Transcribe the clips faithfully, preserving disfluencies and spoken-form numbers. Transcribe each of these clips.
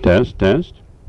Test, test.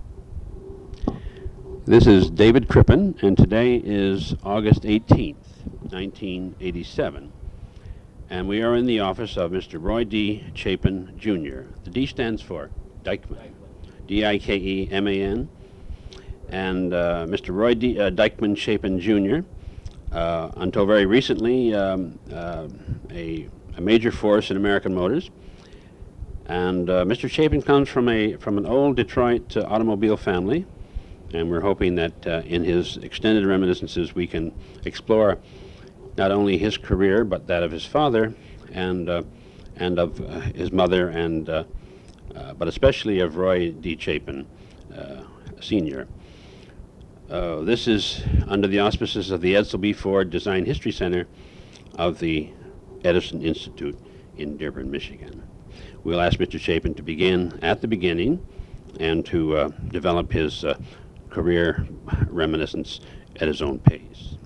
This is David Crippen, and today is August eighteenth, nineteen eighty-seven. And we are in the office of Mister Roy D. Chapin, Junior The D stands for Dyckman, D I K E M A N. And uh, Mister Roy D. Uh, Dyckman Chapin, Junior, uh, until very recently, um, uh, a, a major force in American Motors. And uh, Mister Chapin comes from a from an old Detroit uh, automobile family, and we're hoping that uh, in his extended reminiscences we can explore not only his career but that of his father and uh, and of uh, his mother, and uh, uh, but especially of Roy D. Chapin, uh, Senior. Uh, this is under the auspices of the Edsel B. Ford Design History Center of the Edison Institute in Dearborn, Michigan. We'll ask Mister Chapin to begin at the beginning and to uh, develop his uh, career reminiscence at his own pace.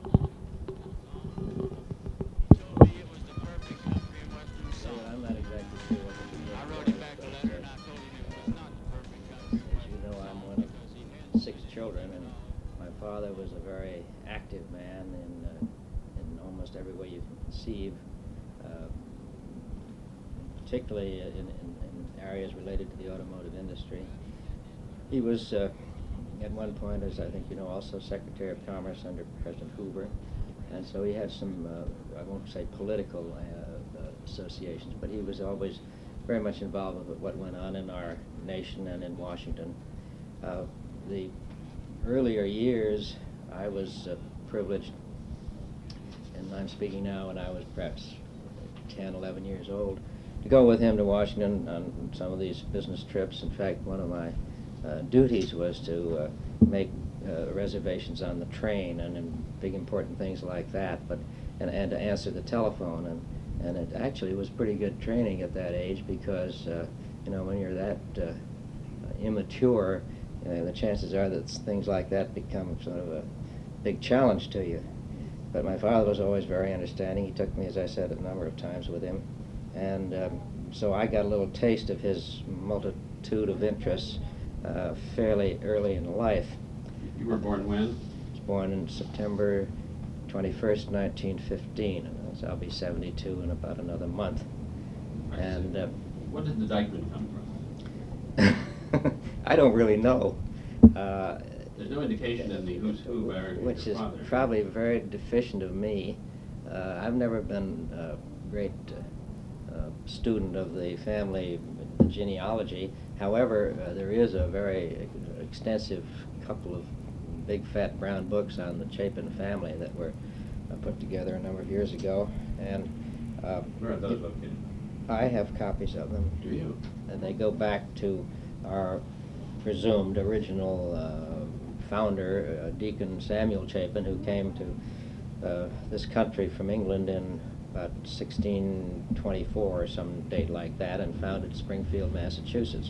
Father was a very active man in, uh, in almost every way you can conceive, uh, particularly in, in, in areas related to the automotive industry. He was, uh, at one point, as I think you know, also Secretary of Commerce under President Hoover, and so he had some, uh, I won't say political uh, uh, associations, but he was always very much involved with what went on in our nation and in Washington. Uh, the earlier years, I was uh, privileged, and I'm speaking now when I was perhaps ten, eleven years old, to go with him to Washington on some of these business trips. In fact, one of my uh, duties was to uh, make uh, reservations on the train and, and big important things like that, but and, and to answer the telephone. And, and it actually was pretty good training at that age because, uh, you know, when you're that uh, immature, Uh, the chances are that things like that become sort of a big challenge to you. But my father was always very understanding. He took me, as I said, a number of times with him. And um, so I got a little taste of his multitude of interests uh, fairly early in life. You were born when? I was born on September twenty-first, nineteen fifteen. So I'll be seventy-two in about another month. I and uh, What did the Dyckman come from? I don't really know. Uh, There's no indication in the who's who married which your is father. probably very deficient of me. Uh, I've never been a great uh, uh, student of the family genealogy. However, uh, there is a very extensive couple of big fat brown books on the Chapin family that were uh, put together a number of years ago. And uh, where are those located? I have copies of them. Do you? And they go back to our presumed original uh, founder, uh, Deacon Samuel Chapin, who came to uh, this country from England in about sixteen twenty-four or some date like that, and founded Springfield, Massachusetts,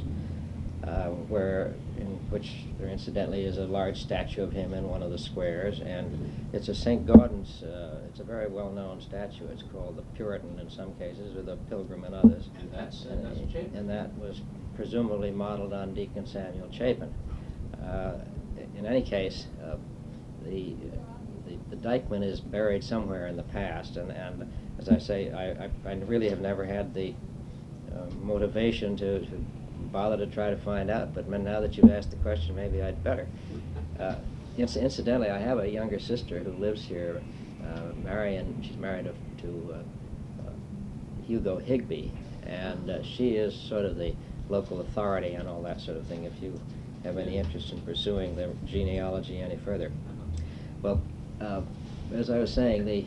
uh, where in which there incidentally is a large statue of him in one of the squares, and it's a Saint Gaudens. Uh, it's a very well-known statue. It's called the Puritan in some cases, or the Pilgrim in others. And that's, and, that's Chapin. and that was presumably modeled on Deacon Samuel Chapin. Uh, in any case, uh, the, the the Dyckman is buried somewhere in the past, and, and as I say, I, I, I really have never had the uh, motivation to, to bother to try to find out, but now that you've asked the question, maybe I'd better. Uh, inc incidentally, I have a younger sister who lives here, uh, Marion. She's married to, to uh, uh, Hugo Higby, and uh, she is sort of the local authority on all that sort of thing, if you have any interest in pursuing the genealogy any further. Well, uh, as I was saying, the,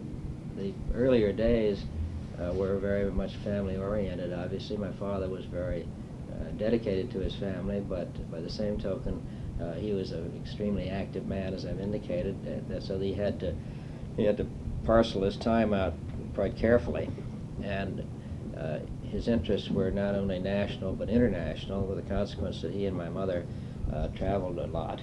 the earlier days uh, were very much family-oriented. Obviously, my father was very uh, dedicated to his family, but by the same token, uh, he was an extremely active man, as I've indicated, and so he had to, he had to parcel his time out quite carefully. And uh, his interests were not only national but international, with the consequence that he and my mother uh, traveled a lot.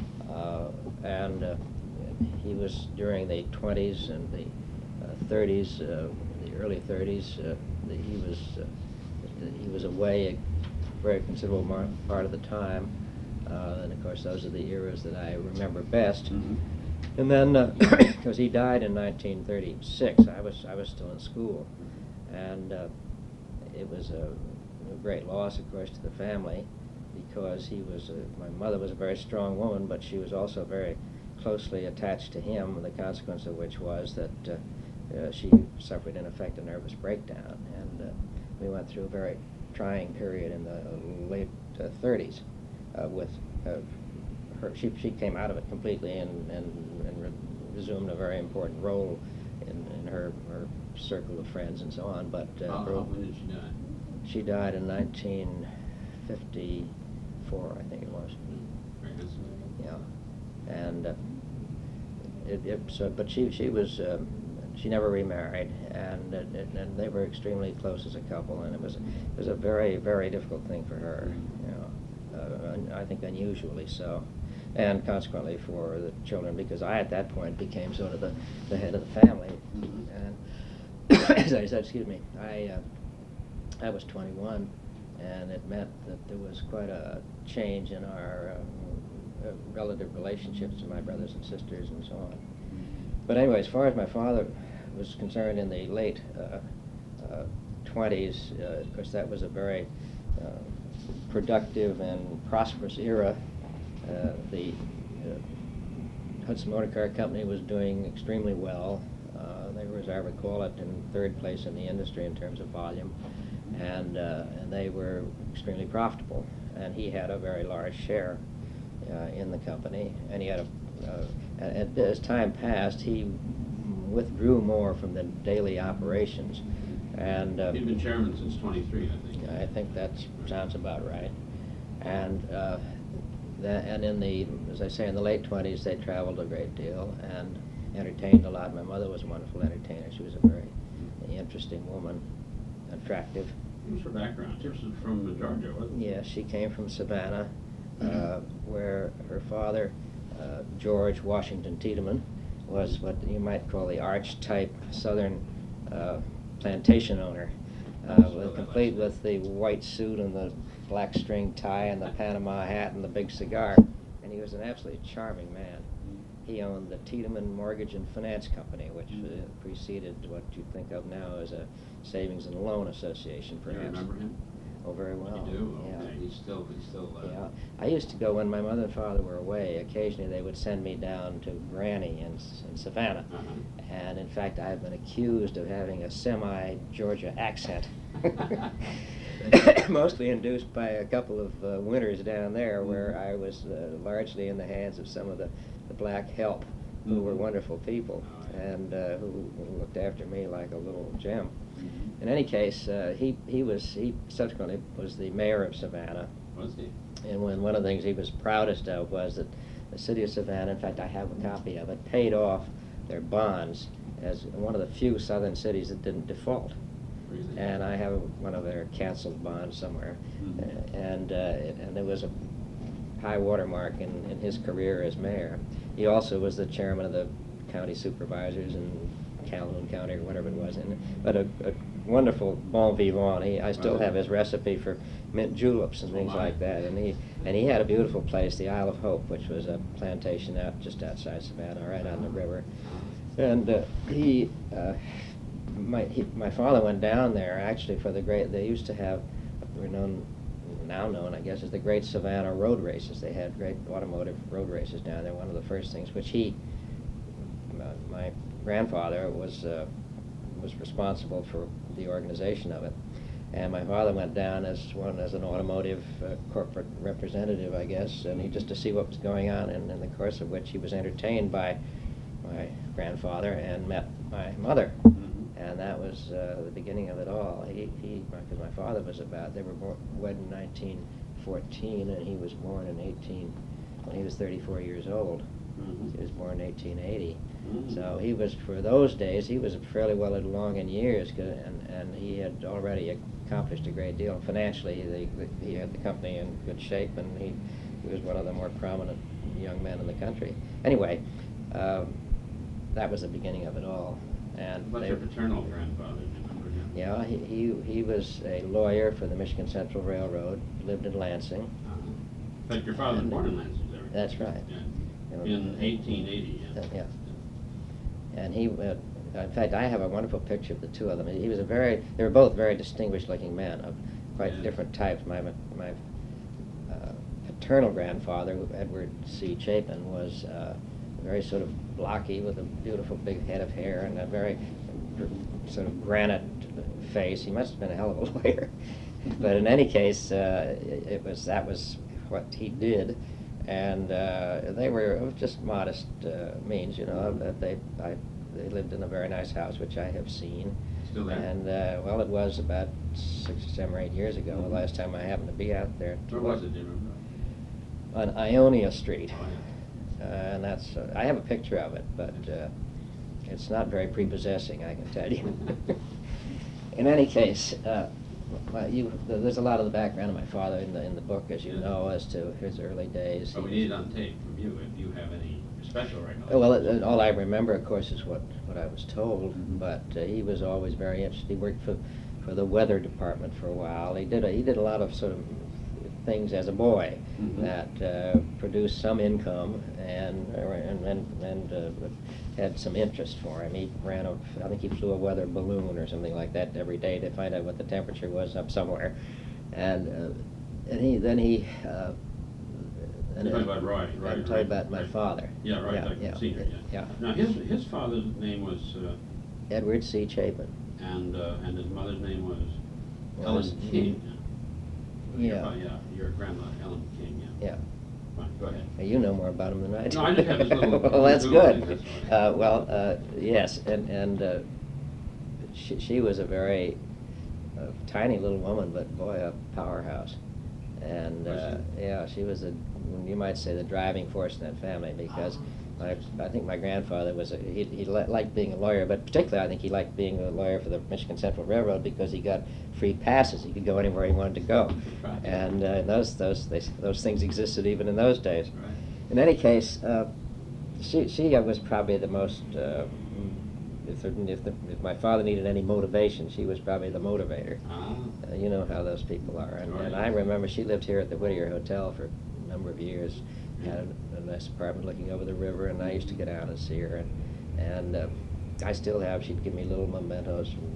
Uh, and uh, he was, during the twenties and the uh, thirties, uh, the early thirties, uh, the, he was uh, he was away very considerable mar part of the time. Uh, and of course, those are the eras that I remember best. Mm-hmm. And then, because he died in nineteen thirty-six, I was I was still in school, and uh, it was a, a great loss, of course, to the family, because he was a, my mother was a very strong woman, but she was also very closely attached to him. And the consequence of which was that uh, uh, she suffered, in effect, a nervous breakdown, and uh, we went through a very trying period in the late uh, thirties uh, with. Uh, Her, she, she came out of it completely and, and, and re resumed a very important role in, in her, her circle of friends and so on. But uh, How, her, how, when did she die? she died in nineteen fifty-four, I think it was. Very good. Yeah, and uh, it, it so, but she she was um, she never remarried, and, it, it, and they were extremely close as a couple, and it was it was a very very difficult thing for her. You know, uh, I think unusually so. And consequently for the children, because I at that point became sort of the, the head of the family. Mm-hmm. And as I said, excuse me, I uh, I was twenty-one, and it meant that there was quite a change in our um, uh, relative relationships to my brothers and sisters and so on. But anyway, as far as my father was concerned, in the late uh, uh, twenties, uh, of course that was a very uh, productive and prosperous era. Uh, the uh, Hudson Motor Car Company was doing extremely well. Uh, they were, as I recall it, in third place in the industry in terms of volume, and uh, and they were extremely profitable. And he had a very large share uh, in the company, and he had a. Uh, and as time passed, he withdrew more from the daily operations, and uh, He'd been chairman since twenty-three, I think. I think that sounds about right, and. Uh, That, and in the, as I say, in the late twenties, they traveled a great deal and entertained a lot. My mother was a wonderful entertainer. She was a very interesting woman, attractive. What was her background? She was from Georgia, wasn't she? Yes, she came from Savannah, uh, where her father, uh, George Washington Tiedemann, was what you might call the archetype Southern uh, plantation owner, uh, with, complete with the white suit and the black string tie and the Panama hat and the big cigar, and he was an absolutely charming man. He owned the Tiedemann Mortgage and Finance Company, which uh, preceded what you think of now as a savings and loan association, Do you perhaps. remember him? Oh, very well. You do? Yeah. Okay. He's still, he's still. Uh, Yeah, I used to go when my mother and father were away. Occasionally, they would send me down to Granny in, in Savannah, Uh-huh. and in fact, I've been accused of having a semi-Georgia accent, mostly induced by a couple of uh, winters down there, where I was uh, largely in the hands of some of the, the black help, who Mm-hmm. were wonderful people, Oh, yeah. and uh, who, who looked after me like a little gem. Mhm. In any case, uh, he he was he subsequently was the mayor of Savannah. Was he? And when one of the things he was proudest of was that the city of Savannah, in fact I have a copy of it, paid off their bonds as one of the few southern cities that didn't default. Really? And I have one of their canceled bonds somewhere. Mhm. Uh, and uh, it- and there was a high watermark in, in his career as mayor. He also was the chairman of the county supervisors in Calhoun County or whatever it was. And, but a, a wonderful bon vivant. He, I still Right. have his recipe for mint juleps and Oh, things my. like that. And he and he had a beautiful place, the Isle of Hope, which was a plantation out just outside Savannah, right on the river. And uh, he, uh, my he, my father went down there actually for the great. They used to have, were known, now known I guess as the Great Savannah Road Races. They had great automotive road races down there. One of the first things which he, uh, my grandfather was uh, was responsible for the organization of it. And my father went down as one as an automotive uh, corporate representative, I guess, and he just to see what was going on, and in the course of which he was entertained by my grandfather and met my mother, Mhm. and that was uh, the beginning of it all. He, he, because my father was about, they were born, wed in nineteen fourteen, and he was born in eighteen, when he was thirty-four years old. Mhm. He was born in eighteen eighty. Mhm. So he was, for those days, he was fairly well along in years, 'cause- and, and he had already accomplished a great deal. Financially, the, the, he had the company in good shape, and he, he was one of the more prominent young men in the country. Anyway, um, that was the beginning of it all. And What's they, your paternal grandfather? Do you remember him? Yeah, he, he, he was a lawyer for the Michigan Central Railroad, lived in Lansing. Uh-huh. In fact, your father was born in Lansing, is that right? That's right. Yeah. In eighteen eighty, yeah. Uh, yeah. And he, uh, in fact, I have a wonderful picture of the two of them. He was a very, they were both very distinguished-looking men of quite Yeah. different types. My, my uh, paternal grandfather, Edward C. Chapin, was uh, very sort of blocky with a beautiful big head of hair and a very gr- sort of granite face. He must have been a hell of a lawyer. But in any case, uh, it, it was that was what he did. And uh, they were of just modest uh, means, you know. That they, I, they lived in a very nice house, which I have seen. Still there? And uh, well, it was about six or seven or eight years ago. Mm-hmm. The last time I happened to be out there. Where was it, do you remember? On Ionia Street, Oh, yeah. uh, and that's. Uh, I have a picture of it, but uh, it's not very prepossessing, I can tell you. In any case. Uh, Well, you, there's a lot of the background of my father in the in the book, as you Yeah. know, as to his early days. But we need it on tape from you, if you have any special recollection. Oh, well, it, all I remember, of course, is what, what I was told. Mhm. But uh, he was always very interested. He worked for for the weather department for a while. He did a, he did a lot of sort of things as a boy Mhm. that uh, produced some income and and and, and uh, had some interest for him. He ran a, I think he flew a weather balloon or something like that every day to find out what the temperature was up somewhere, and uh, and he then he. Uh, and You're talking about Roy, I'm right? talking right, about my right. father. Yeah, right, Yeah, like yeah, senior, yeah. yeah. Now, his, his father's name was, uh, Edward C. Chapin. and, uh, and his mother's name was Was- Ellen King. Your Yeah. fa- Yeah, your grandmother, Ellen King, yeah. Yeah. Fine, go ahead. Now, you know more about him than I do. No, I just have this little- well, that's little good. thing, that's why. Uh, well, uh, yes, and and uh, she she was a very uh, tiny little woman, but boy, a powerhouse. And Was uh, yeah, she was a, you might say, the driving force in that family, because my, I think my grandfather was a, he, he li- liked being a lawyer, but particularly I think he liked being a lawyer for the Michigan Central Railroad because he got free passes. He could go anywhere he wanted to go. Right. And uh, those those they, those things existed even in those days. Right. In any case, uh, she she was probably the most. Uh, if, there, if, the, if my father needed any motivation, she was probably the motivator. Ah, Uh, you know how those people are. And, Sure, and yeah. I remember she lived here at the Whittier Hotel for a number of years. Had a, a nice apartment looking over the river, and I used to get out and see her. And, and uh, I still have. She'd give me little mementos from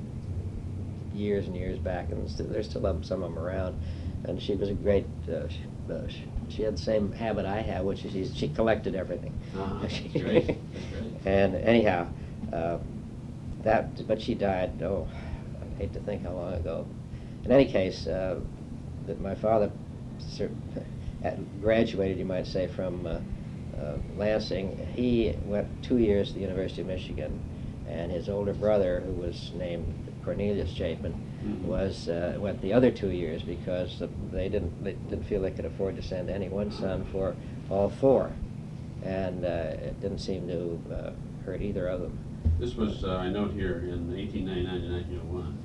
years and years back, and st- there's still um, some of them around. And she was a great. Uh, she, uh, she, she had the same habit I have, which is she, she collected everything. Ah, that's great. That's great. And anyhow, uh, that. But she died. Oh, I hate to think how long ago. In any case, uh, that my father cer- had graduated, you might say, from uh, uh, Lansing. He went two years to the University of Michigan, and his older brother, who was named Cornelius Chapin, Mhm. was uh, went the other two years because uh, they didn't they didn't feel they could afford to send any one son for all four, and uh, it didn't seem to uh, hurt either of them. This was, uh, I note here, in eighteen ninety-nine to nineteen oh one.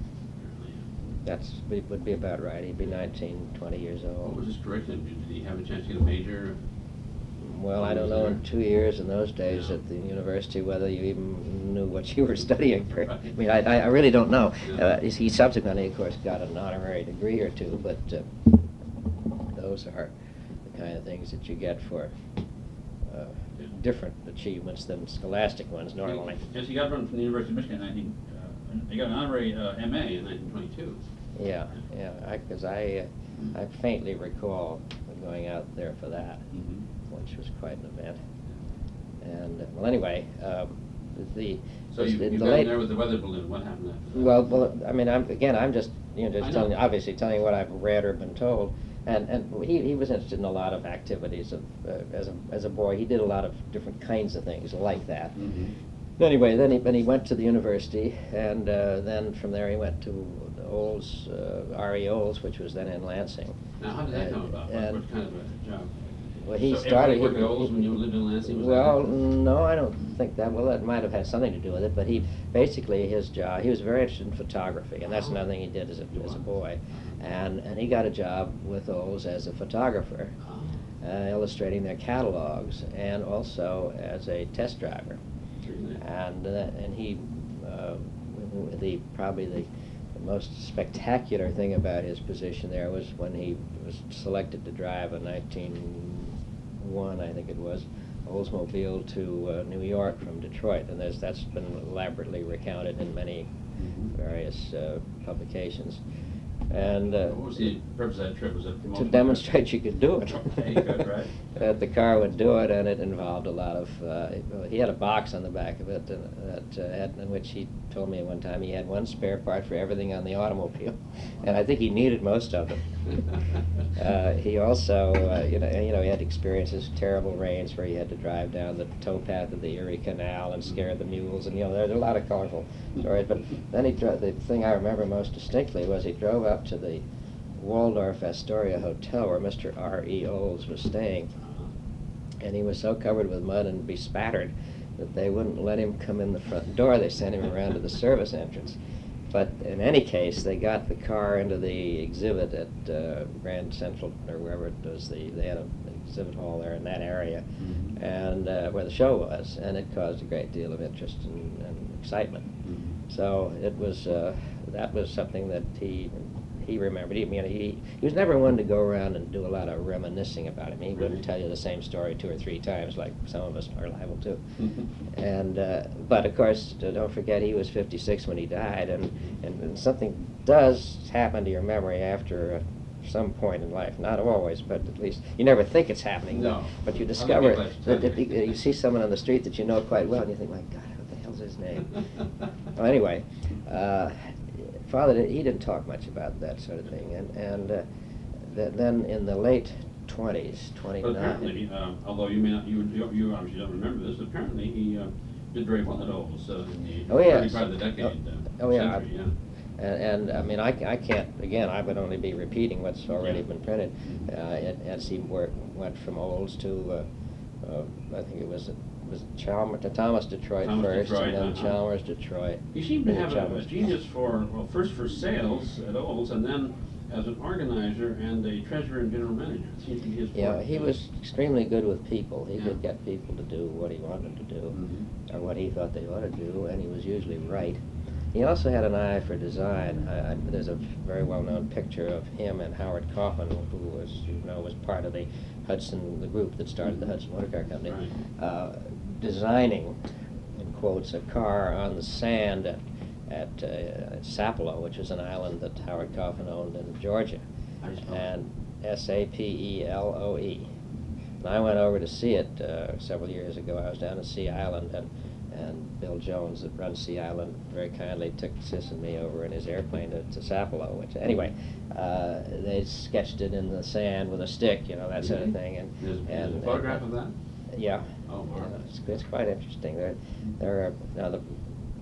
That's it would be about right. He'd be nineteen, twenty years What old. was his curriculum? Did did he have a chance to get a major? Well, I don't know in two years in those days at the university whether you even knew what you were studying. For. I mean, I, I really don't know. Uh, he subsequently, of course, got an honorary degree or two, but uh, those are the kind of things that you get for uh, different achievements than scholastic ones normally. Yes, he got one from the University of Michigan in nineteen, uh, he got an honorary uh, M A in nineteen twenty-two. Yeah, yeah, because I, uh, I faintly recall going out there for that, Mm-hmm. which was quite an event. And, uh, well, anyway, um, the... So you, the you the got late- in there with the weather balloon. What happened after that? Well, well, I mean, I'm, again, I'm just, you know, I just know. telling you, obviously telling you what I've read or been told. And, and he, he was interested in a lot of activities of, uh, as a, as a boy. He did a lot of different kinds of things like that. Mm-hmm. Anyway, then he, then he went to the university, and uh, then from there he went to Olds, uh, R E Olds, which was then in Lansing. Now, how did that And- come about? What, and- what kind of a job? Well, he so started. everybody worked he- at Olds he- when you lived in Lansing? Was Well, that it? no, I don't think that. Well, that might have had something to do with it. But he basically his job. He was very interested in photography, and that's Oh. another thing he did as a as a boy. And and he got a job with Olds as a photographer, Oh, uh, illustrating their catalogs, and also as a test driver. very nice. And uh, and he uh, the probably the the most spectacular thing about his position there was when he was selected to drive a nineteen oh one, I think it was, Oldsmobile to uh, New York from Detroit, and there's, that's been elaborately recounted in many various uh, publications. And uh, what was the purpose of that trip? Was it to demonstrate you could do it. You could, right? That the car would do it, and it involved a lot of. Uh, he had a box on the back of it, and that uh, had, in which he told me one time he had one spare part for everything on the automobile, and I think he needed most of them. uh, he also, uh, you know, you know, he had experiences, terrible rains where he had to drive down the towpath of the Erie Canal and scare the mules, and you know, there's a lot of colorful stories. But then he, dro the thing I remember most distinctly was he drove up to the Waldorf Astoria Hotel where Mister R E Olds was staying, and he was so covered with mud and bespattered that they wouldn't let him come in the front door. They sent him around to the service entrance. But in any case, they got the car into the exhibit at uh, Grand Central, or wherever it was. The, they had an exhibit hall there in that area, mm-hmm. and uh, where the show was, and it caused a great deal of interest and, and excitement. Mm-hmm. So it was, uh, that was something that he he remembered. He, you know, he, he was never one to go around and do a lot of reminiscing about him. He wouldn't tell you the same story two or three times like some of us are liable to. and uh, But of course, uh, don't forget he was fifty-six when he died, and, and, and something does happen to your memory after uh, some point in life. Not always, but at least you never think it's happening. No. But you discover that if you, you see someone on the street that you know quite well, and you think, my God, what the hell's his name? Well, anyway, uh, Father, did, he didn't talk much about that sort of thing, and and uh, th then in the late twenties, twenty-nine. But apparently, uh, although you may not, you, you, you obviously don't remember this, apparently he uh, did very well at Olds uh, in the oh, yes. early part of the decade. Oh, uh, oh yeah. Century, yeah. And, and I mean, I, I can't, again, I would only be repeating what's already Yeah. been printed. Uh, as he worked, went from Olds to, uh, uh, I think it was was Chalmers, to Thomas Detroit Thomas first, Detroit, and then uh-huh. Chalmers Detroit. He seemed to and have a, a Chalmers. genius for, well, first for sales at Olds, and then as an organizer and a treasurer and general manager. It seemed to be his Yeah, forte. he was extremely good with people. He Yeah. could get people to do what he wanted to do, Mhm. or what he thought they ought to do, and he was usually right. He also had an eye for design. I, I, there's a very well-known picture of him and Howard Coffin, who was, you know, was part of the Hudson, the group that started the Hudson Motor Car Company, Right. uh, designing, in quotes, a car on the sand at, at, uh, at Sapelo, which is an island that Howard Coffin owned in Georgia, I just- and S A P E L O E. And I went over to see it uh, several years ago. I was down at Sea Island, and and Bill Jones, that runs Sea Island, very kindly took Sis and me over in his airplane to, to Sapelo. Which, anyway, uh, they sketched it in the sand with a stick, you know, that sort of thing. And There's, and there's a photograph of that? yeah, Oh, yeah, marvelous. it's, it's quite interesting. There, there are now the.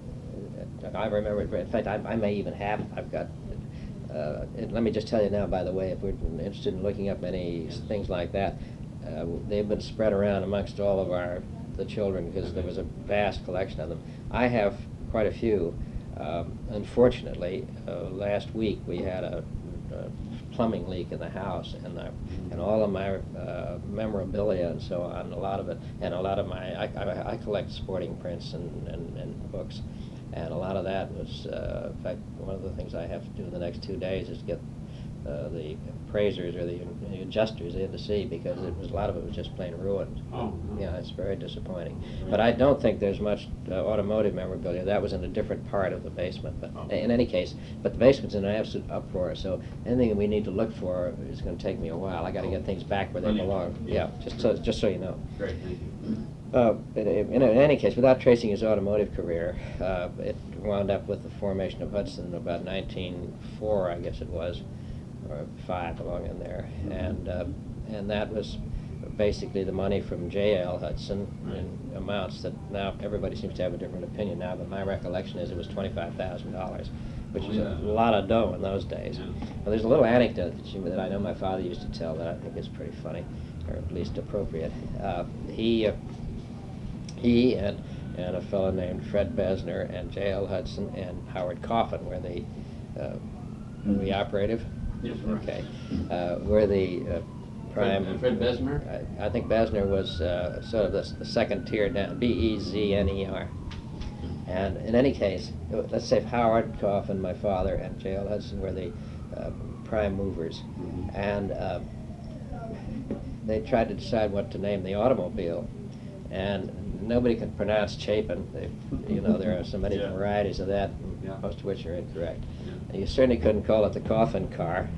I remember it. In fact, I, I may even have. I've got. Uh, and let me just tell you now, by the way, if we're interested in looking up any Yes. things like that, uh, they've been spread around amongst all of our the children because there was a vast collection of them. I have quite a few. Um, unfortunately, uh, last week we had a, a plumbing leak in the house, and I, and all of my uh, memorabilia and so on, a lot of it, and a lot of my, I, I, I collect sporting prints and, and, and books, and a lot of that was, uh, in fact, one of the things I have to do in the next two days is get uh, the appraisers or the, the adjusters in to see, because it was, a lot of it was just plain ruined. Oh, no. Yeah, it's very disappointing. But I don't think there's much uh, automotive memorabilia. That was in a different part of the basement. But Oh. in any case, but the basement's in an absolute uproar. So anything we need to look for is going to take me a while. I got to get things back where they Plenty of belong. time. Yeah, just so just so you know. Great, thank you. Uh, in, in, in any case, without tracing his automotive career, uh, it wound up with the formation of Hudson in about nineteen oh four, I guess it was, or five, along in there, and uh, and that was basically the money from J L Hudson in amounts that now everybody seems to have a different opinion now, but my recollection is it was twenty-five thousand dollars, which Oh, was yeah. a lot of dough in those days. Yeah. Well, there's a little anecdote that, you, that I know my father used to tell that I think is pretty funny, or at least appropriate. Uh, he uh, he and and a fellow named Fred Besner and J L Hudson and Howard Coffin were the uh, were the operative. Yes, right. Okay, uh, were the uh, prime. Fred, uh, Fred Besmer? I, I think Besner was uh, sort of the, the second tier down. B E Z N E R. And in any case, let's say Howard Coffin, my father, and J L Hudson were the uh, prime movers. Mhm. And uh, they tried to decide what to name the automobile. And nobody can pronounce Chapin. They, you know, there are so many Yeah. varieties of that, Yeah. most of which are incorrect. Yeah. And you certainly couldn't call it the Coffin car.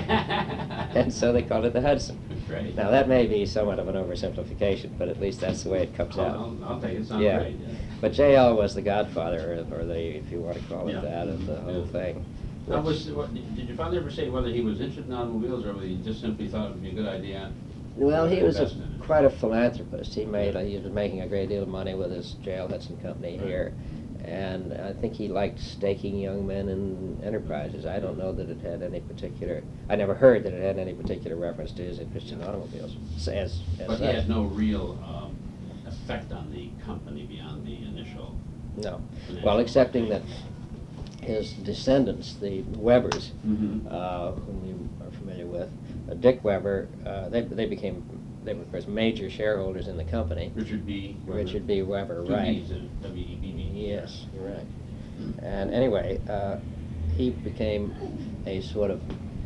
And so they called it the Hudson. Great. Now that may be somewhat of an oversimplification, but at least that's the way it comes I'll, out. I'll, I'll take it. Sounds Yeah. great. Yeah. But J L was the godfather, or, or the, if you want to call it Yeah. that, of the whole Yeah. thing. Now, Which- was, what, did your father ever say whether he was interested in automobiles or whether he just simply thought it would be a good idea? Well, he to was a, invest in it? quite a philanthropist. He made he was making a great deal of money with his J L Hudson company Right. here, and I think he liked staking young men in enterprises. I don't know that it had any particular. I never heard that it had any particular reference to his interest in automobiles. As, as But he such. had no real um, effect on the company beyond the initial. No. financial Well, excepting that thing. his descendants, the Webbers, Mhm. uh, whom you are familiar with, uh, Dick Weber, uh, they they became they were of course major shareholders in the company. Richard B. Weber. Richard B. Weber, Two right? B's in W E B B. Yes, you're right. And anyway, uh, he became a sort of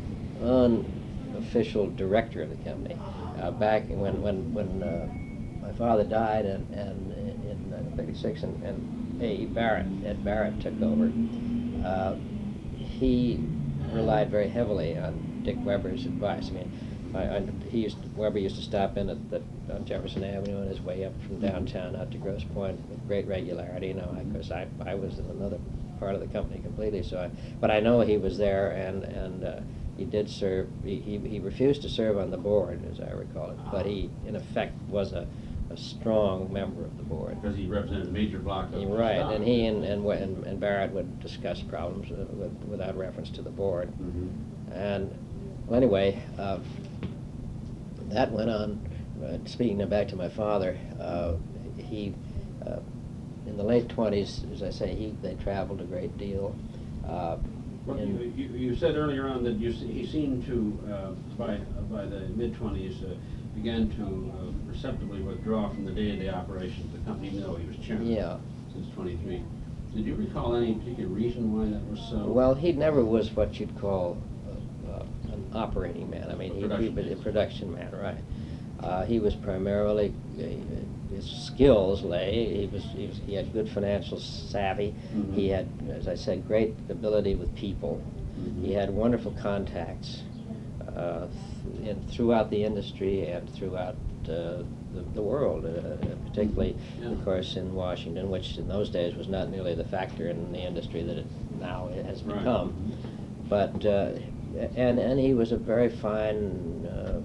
unofficial director of the company. Uh, back when when when uh, my father died, and and in nineteen thirty-six, and, and A E Barrett, Ed Barrett took over. Uh, he relied very heavily on Dick Weber's advice. I mean, I, I, he used to, Weber used to stop in at the, on Jefferson Avenue on his way up from downtown out to Grosse Pointe with great regularity. You know, because I, I was in another part of the company completely. So, I, but I know he was there, and and uh, he did serve. He, he he refused to serve on the board, as I recall it, but he in effect was a, a strong member of the board. Because he represented a major block of Right, stock. and he and and, Wa- and, and Barrett would discuss problems uh, with, without reference to the board. Mhm. And well, anyway, uh, that went on. Uh, speaking now back to my father, uh, he uh, in the late twenties, as I say, he they traveled a great deal. Uh, Well, in- you, you, you said earlier on that you, se- he seemed to, uh, by, uh, by the mid-twenties, uh, began to uh, perceptibly withdraw from the day-to-day operations of the company, even though he was chairman. Yeah. Since twenty-three. Did you recall any particular reason why that was so? Well, he never was what you'd call uh, uh, an operating man. I mean, he, he Production was a man. production man, right? Uh, he was primarily uh, his skills lay. He was he was he had good financial savvy. Mhm. He had, as I said, great ability with people. Mhm. He had wonderful contacts uh, th- in, throughout the industry and throughout uh, the, the world, uh, particularly, Yeah. of course, in Washington, which in those days was not nearly the factor in the industry that it now has Right. become. But uh, and and he was a very fine. Uh,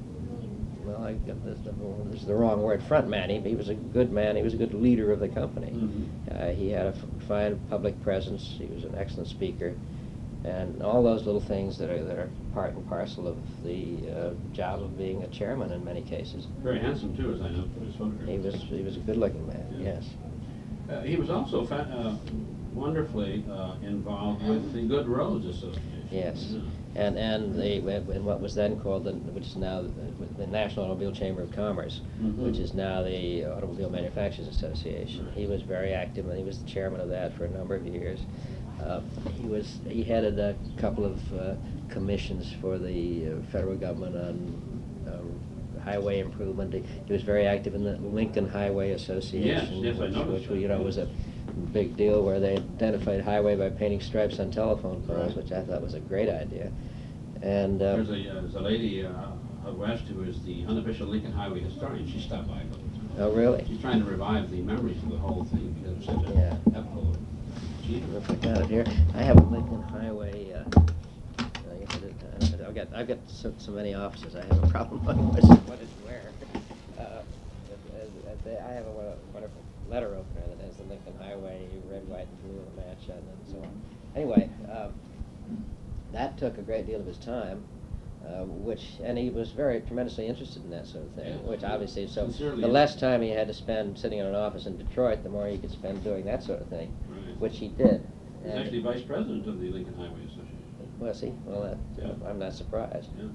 well, I, this, this is the wrong word. Front man. He, he was a good man. He was a good leader of the company. Mhm. Uh, he had a f- fine public presence. He was an excellent speaker, and all those little things that are that are part and parcel of the uh, job of being a chairman in many cases. Very handsome, too, as I know from his photographs. He was he was a good-looking man. Yeah. Yes. Uh, he was also fa- uh, wonderfully uh, involved with the Good Roads Association. Yes. Yeah. And and the in what was then called the which is now the, the National Automobile Chamber of Commerce, Mhm. which is now the Automobile Manufacturers Association. He was very active, and he was the chairman of that for a number of years. Uh, he was he headed a couple of uh, commissions for the uh, federal government on uh, highway improvement. He, he was very active in the Lincoln Highway Association, yes, I which, noticed which you that. know was a big deal, where they identified highway by painting stripes on telephone poles, Right. which I thought was a great idea. And uh, There's a, uh, there's a lady uh, out west who is the unofficial Lincoln Highway historian. She stopped by a couple of times. oh, really? She's trying to revive the memories of the whole thing because it was such Yeah. a epoch. If I got it here, I have a Lincoln Highway. Uh, I guess it is, uh, I've got I've got so, so many offices. I have a problem on what is what is where. Uh, as, as they, I have a wo- wonderful letter opener that has the Lincoln Highway red, white, and blue on the match on it, and so on. Anyway, um, that took a great deal of his time. Uh, which and he was very tremendously interested in that sort of thing. Yeah. Which obviously, so Sincerely the less time he had to spend sitting in an office in Detroit, the more he could spend doing that sort of thing, Right. which he did. He's And- actually vice president of the Lincoln Highway Association. Was he? Well, that, Yeah. I'm not surprised. Yeah.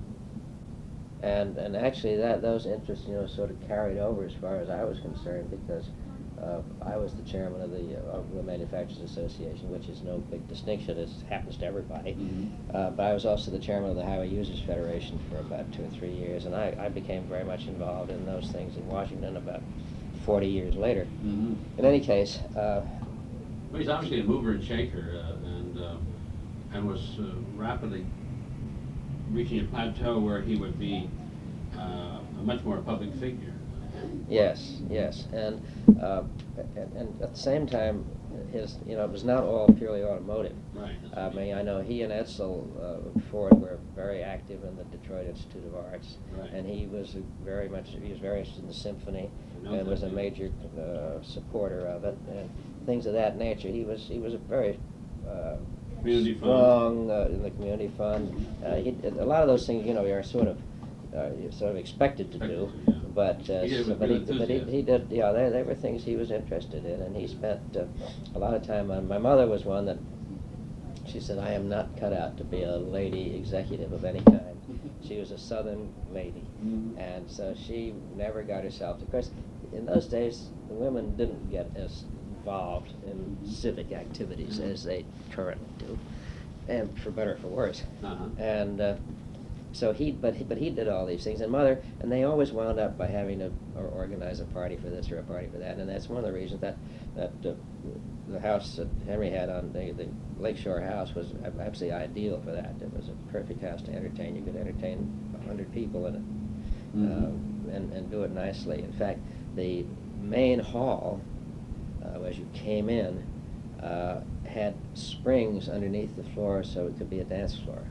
And and actually, that those interests, you know, sort of carried over as far as I was concerned, because uh, I was the chairman of the uh, Automobile Manufacturers Association, which is no big distinction. It happens to everybody. Mm-hmm. uh, but I was also the chairman of the Highway Users Federation for about two or three years, and I, I became very much involved in those things in Washington about forty years later. Mm-hmm. In any case, uh, Well, he's obviously a mover and shaker, uh, and uh, and was uh, rapidly reaching a plateau where he would be uh, a much more public figure. yes, yes, and, uh, and and at the same time, his you know it was not all purely automotive. Right. I mean, I know he and Edsel uh, Ford were very active in the Detroit Institute of Arts, Right. and he was a very much he was very interested in the symphony, I know and was that, a yeah. major uh, supporter of it, and things of that nature. He was he was a very uh, Community fund. strong uh, in the community fund. Uh, he, a lot of those things, you know, are sort of uh, you're sort of expected to do, Expected to, yeah. but uh, He did it so- with but, he, real but he, enthusiasm. he did, yeah, they, they were things he was interested in, and he spent uh, a lot of time on. My mother was one that she said, "I am not cut out to be a lady executive of any kind." She was a Southern lady, Mhm. and so she never got herself. Of course, in those days, the women didn't get as involved in civic activities Mhm. as they currently do, and for better or for worse. Uh-huh. And uh, so he, but he, but he did all these things, and mother, and they always wound up by having to or organize a party for this or a party for that, and that's one of the reasons that that uh, the house that Henry had on the, the Lakeshore House was ab- absolutely ideal for that. It was a perfect house to entertain. You could entertain a hundred people in it, Mhm. um, and and do it nicely. In fact, the main hall, uh, as you came in, uh, had springs underneath the floor so it could be a dance floor.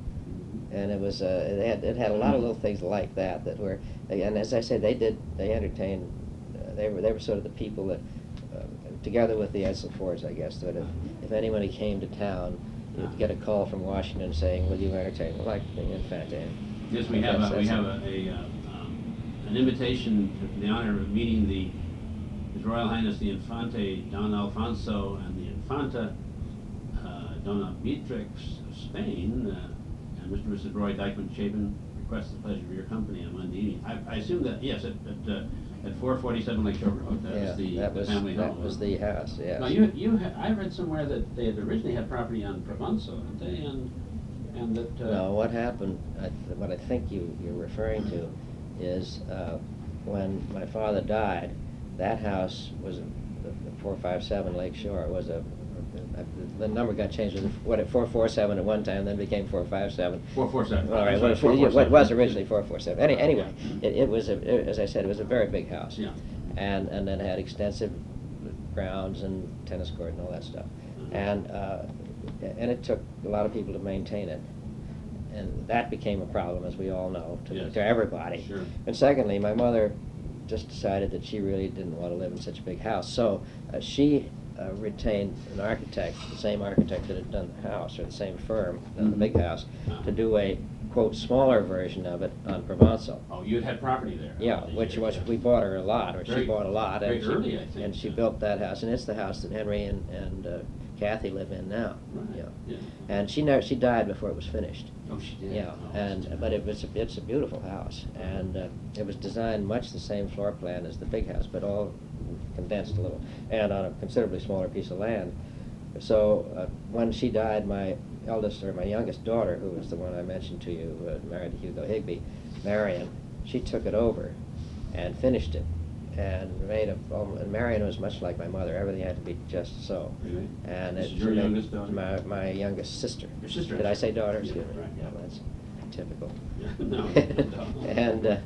And it was, uh, it had, it had a lot of little things like that that were, and as I said, they did, they entertained, uh, they were, they were sort of the people that, uh, together with the Edsel Fords, I guess, that if, if anybody came to town, you'd get a call from Washington saying, "Will you entertain?" Well, like the Infante. Yes, we have, That's- a, we that's have it. a, a, uh, um, an invitation to the honor of meeting the His Royal Highness the Infante Don Alfonso and the Infanta uh, Dona Beatrix of Spain, uh, and Mister and Missus Roy Dyckman Chapin request the pleasure of your company on Monday evening. I, I assume that, yes, at, at, uh, at four forty-seven Lakeshore Road, that Yeah, was the, that the was, family that home. was huh? the house, yes. Now, you, you, ha- I read somewhere that they had originally had property on Provenzo, didn't they, and, and that... Uh, No, what happened, I th- what I think you, you're referring to is uh, when my father died, that house was, a- the the four five seven Lake Shore was a, a- the number got changed, it was, what, at four four seven at one time, then became four five seven. four four seven. All right, I'm well, sorry, it it was 447. originally four four seven. Any, anyway, Yeah. it, it was, a, it- as I said, it was a very big house. Yeah. And, and then had extensive grounds and tennis court and all that stuff. Mhm. And, uh, and it took a lot of people to maintain it. And that became a problem, as we all know, to, Yes. to everybody. Sure. And secondly, my mother just decided that she really didn't want to live in such a big house. So uh, she uh, retained an architect, the same architect that had done the house, or the same firm, done the Mhm. big house, Uh-huh. to do a, quote, smaller version of it on Provenzo. Oh, you had had property there. Yeah, all these which years, was, yeah. we bought her a lot, or she Very- bought a lot. very and she- early, I think, And she yeah. built that house, and it's the house that Henry and, and uh, Kathy live in now. Right, Yeah. yeah. And she never, she died before it was finished. Oh, she did? Yeah, Oh, and, that's but it was, a- it's a beautiful house, and uh, it was designed much the same floor plan as the big house, but all condensed a little, and on a considerably smaller piece of land. So, uh, when she died, my eldest, or my youngest daughter, who was the one I mentioned to you, uh, married to Hugo Higby, Marion, she took it over and finished it, and made a, um, and Marion was much like my mother, everything had to be just so. Really? And This it- is your she made- youngest daughter? My, my youngest sister. Your sister. Did I say daughter? Yeah, Excuse me. right, yeah. That's typical. Yeah, no, no. And uh,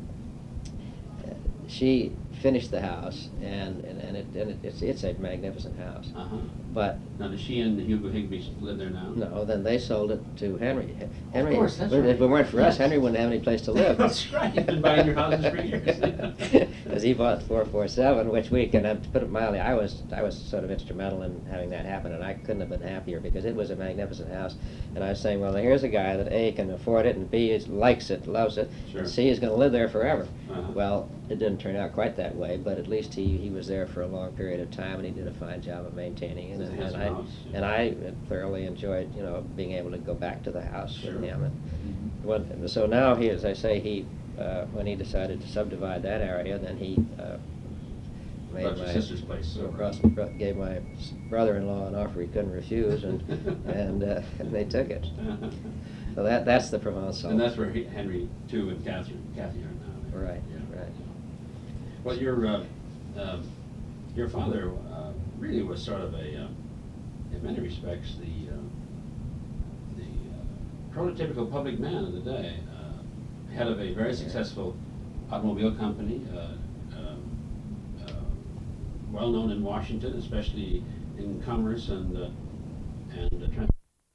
she finished the house, and, and, and, it, and it, it's, it's a magnificent house. Uh-huh. But, Now, does she and Hugo Higby live there now? no, then they sold it to Henry. Henry, course, that's if right. it weren't for us, Yes. Henry wouldn't have any place to live. That's right, he's been buying your houses for years. Because he bought four four seven, which we can, uh, to put it mildly, I was, I was sort of instrumental in having that happen, and I couldn't have been happier, because it was a magnificent house. And I was saying, well, here's a guy that A, can afford it, and B, is, likes it, loves it, Sure. and C, is going to live there forever. Uh-huh. Well, it didn't turn out quite that way, but at least he, he was there for a long period of time, and he did a fine job of maintaining it. It's a And, handsome and I house, yeah. and I thoroughly enjoyed, you know, being able to go back to the house Sure. with him. And Mhm. what, so now he, as I say, he uh, when he decided to subdivide that area, then he uh, made Brought your my sister's place, so, across, uh, bro- gave my s- brother-in-law an offer he couldn't refuse, and and, uh, and they took it. So that that's the Provençal. And that's where he- Henry too and Catherine, Kathy are now. Right, Yeah. right. Well, your uh, um, your father uh, really was sort of a, uh, in many respects, the uh, the uh, prototypical public man of the day. Uh, head of a very successful automobile company, uh, um, uh, well known in Washington, especially in commerce and uh, and uh, trans-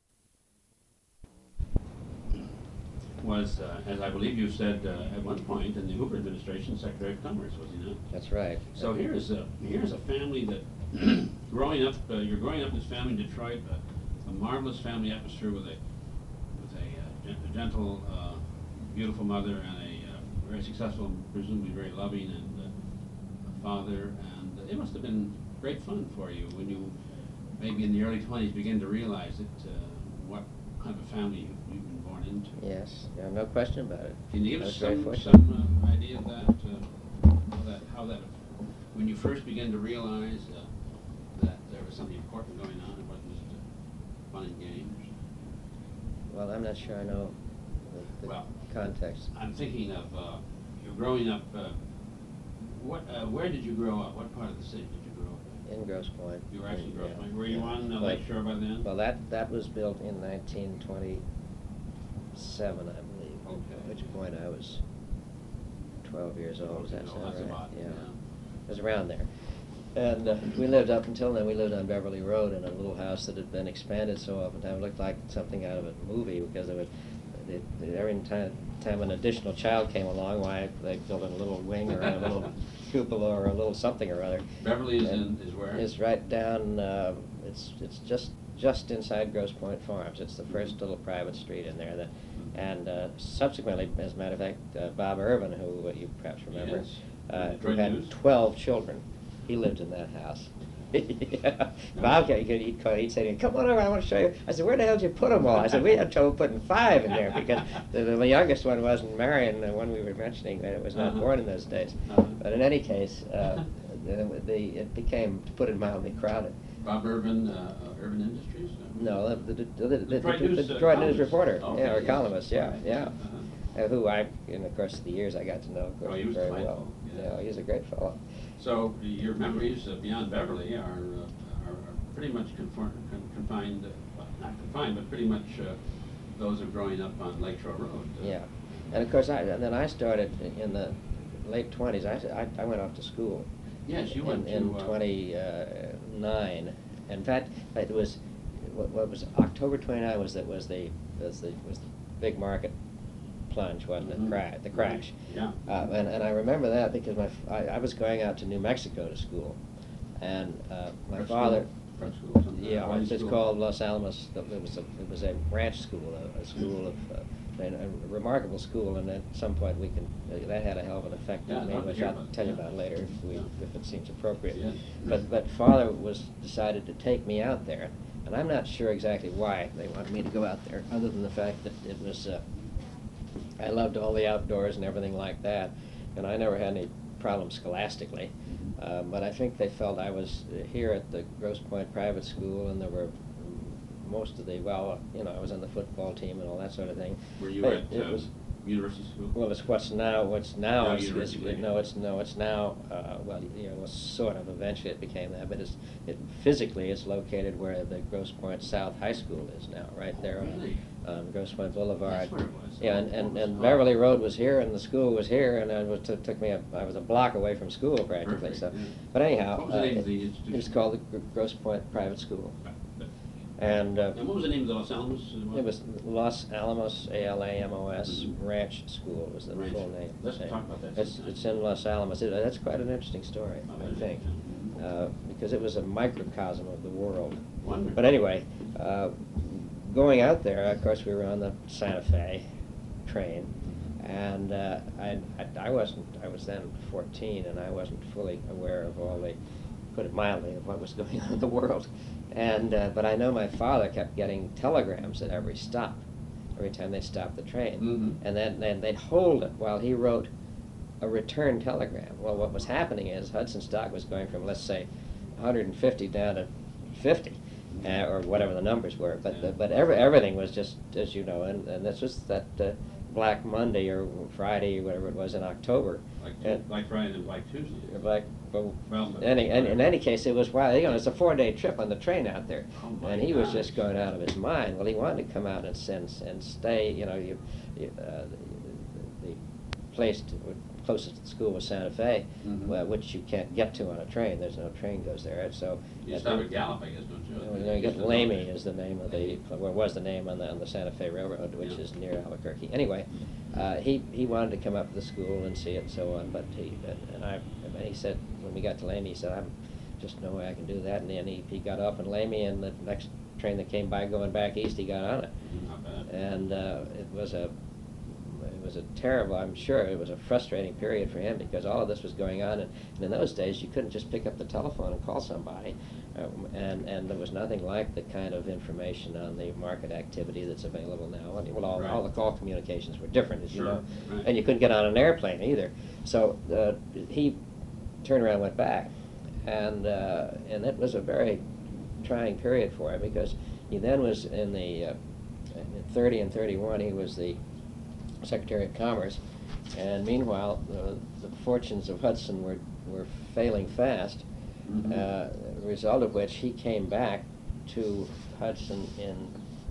was, uh, as I believe you said uh, at one point, in the Hoover administration, Secretary of Commerce, was he not? That's right. So here's a here's a family that growing up, uh, you're growing up in this family in Detroit, uh, a marvelous family atmosphere with a with a, uh, gen- a gentle, uh, beautiful mother and a uh, very successful, presumably very loving and uh, father, and uh, it must have been great fun for you when you maybe in the early twenties begin to realize that uh, what kind of a family you- you've been born into. Yes, yeah, no question about it. Can you give I us was very some, fortunate. some uh, idea of that, uh, how that, how that, when you first began to realize uh, that there was something important going on, it wasn't just uh, fun and games? Well, I'm not sure I know the, the Well, context. I'm thinking of, uh, you're growing up, uh, what, uh, where did you grow up? What part of the city did you grow up in? In Grosse Pointe. You were actually in Grosse Yeah, Pointe. Were you yeah. on uh, But- Lake Shore by then? Well, that, that was built in nineteen twenty-seven, I believe. Okay. At which point I was twelve years old, does that Okay, sound well, that's right? about, Yeah. yeah. It was around there. And uh, we lived up until then, we lived on Beverly Road in a little house that had been expanded so often, it looked like something out of a movie, because it was, it, it- every time, time an additional child came along, why, they built a little wing or a little cupola or a little something or other. Beverly is And in, is where? It's right down, uh, it's, it's just, just inside Grosse Pointe Farms. It's the first little private street in there. That, and uh, subsequently, as a matter of fact, uh, Bob Irvin, who uh, you perhaps remember, Yes. uh, who Detroit had News. twelve children, he lived in that house. Yeah. Bob, he'd, he'd, call, he'd say to me, "Come on over, I want to show you." I said, "Where the hell did you put them all?" I said, "We had trouble putting five in there because the, the youngest one wasn't married, and the one we were mentioning that it was not Uh-huh. born in those days." Uh-huh. But in any case, uh, the, the, it became, to put it mildly, crowded. Bob Urban, uh, Urban Industries? No, the, the, the, the, the, Detroit the News, uh, Detroit News columnist. reporter, Okay, yeah, or yes. columnist, yeah, Right. yeah. Uh-huh. Uh, who I, in the course of the years, I got to know, of course, Oh, he was very delightful, well. yeah. Yeah, he's a great fellow. So your memories uh, beyond Beverly are, uh, are are pretty much conform, con- confined, uh, well, not confined, but pretty much uh, those of growing up on Lakeshore Road. uh, Yeah, and of course, I, and then I started in- in the late twenties, I, I, I went off to school. Yes, you went in, to, In uh, twenty-nine. In fact, it was, what, what was, October twenty-nine was, that was the, was the, was the big market plunge, wasn't it, Mhm. cra- the crash. Yeah. Uh, and, and I remember that because my, f- I, I was going out to New Mexico to school, and uh, my Prep father. school? Prep school, something, Yeah, Hawaii it's school? called Los Alamos. It was a, it was a ranch school, a, a school of, uh, and a remarkable school, and at some point we can, uh, that had a hell of an effect Yeah, on I'd me, love to which hear I'll about it, tell you yeah. about later if we, Yeah. if it seems appropriate. Yes. But, but father was, decided to take me out there, and I'm not sure exactly why they wanted me to go out there, other than the fact that it was, uh, I loved all the outdoors and everything like that, and I never had any problems scholastically. Uh, but I think they felt I was uh, here at the Grosse Pointe Private School, and there were mm, most of the, well, you know, I was on the football team and all that sort of thing. Were you But at it uh, was, University School? well, it's what's now, what's now, No, is, is, University Lake. no, it's, no, it's now, uh, well, you know, sort of, eventually it became that, but it's, it, physically, it's located where the Grosse Pointe South High School is now, right there on, Really? on Grosse Pointe Boulevard. That's where it was. Yeah, and, and, Oh, and oh. Beverly Road was here, and the school was here, and it was, took took me, a, I was a block away from school practically, Perfect, so. yeah. But anyhow. What was the uh, name of the it- institution? It was called the Gr- Grosse Pointe Private School. Right, but- And, uh, And what was the name of the Los Alamos? uh, it was Los Alamos, A L A M O S, Mhm. Ranch School was the Ranch. full name. Let's name. talk about that It's, sometime. it's in Los Alamos. It- That's quite an interesting story, Oh, I it is, think, yeah. uh, because it was a microcosm of the world. Wonderful. But anyway, uh, going out there, of course, we were on the Santa Fe train, and uh, I, I, I wasn't, I was then fourteen, and I wasn't fully aware of all the, put it mildly, of what was going on in the world. And, uh, but I know my father kept getting telegrams at every stop, every time they stopped the train. Mhm. And then, then they'd hold it while he wrote a return telegram. Well, what was happening is Hudson stock was going from, let's say, one hundred fifty down to fifty, uh, or whatever the numbers were. But the, but every, everything was just, as you know, and, and this was that uh, Black Monday or Friday, whatever it was in October. Like, And- Black Friday and Black Tuesday. Black, well, Well, but- any, and in any case, it was wild. You know, it's a four-day trip on the train out there, Oh, my and he was gosh. just going out of his mind. Well, he wanted to come out and and, and stay. You know, you, you, uh, the, the place to, closest to the school was Santa Fe, Mhm. well, which you can't get to on a train. There's no train goes there. So You at stop the- at Gallup, I guess, don't you? you know, you get Lamy is the name of the, well, was the name on the, on the Santa Fe Railroad, which Yeah. is near Albuquerque. Anyway, uh, he, he wanted to come up to the school and see it and so on, but he, and I, and he said, when we got to Lamy, he said, I'm, just no way I can do that. And then he, he got up in Lamy, and the next train that came by going back east, he got on it. Not bad. And uh, it was a, it was a terrible, I'm sure, it was a frustrating period for him because all of this was going on. And, and in those days, you couldn't just pick up the telephone and call somebody. Um, and, and there was nothing like the kind of information on the market activity that's available now. And, well, all, all the Right. call communications were different, as you Sure, know. right. And you couldn't get on an airplane either. So uh, he turned around and went back. And, uh, and it was a very trying period for him because he then was in the, uh, in thirty and thirty-one, he was the Secretary of Commerce. And meanwhile, uh, the fortunes of Hudson were, were failing fast, Mhm. uh, result of which he came back to Hudson in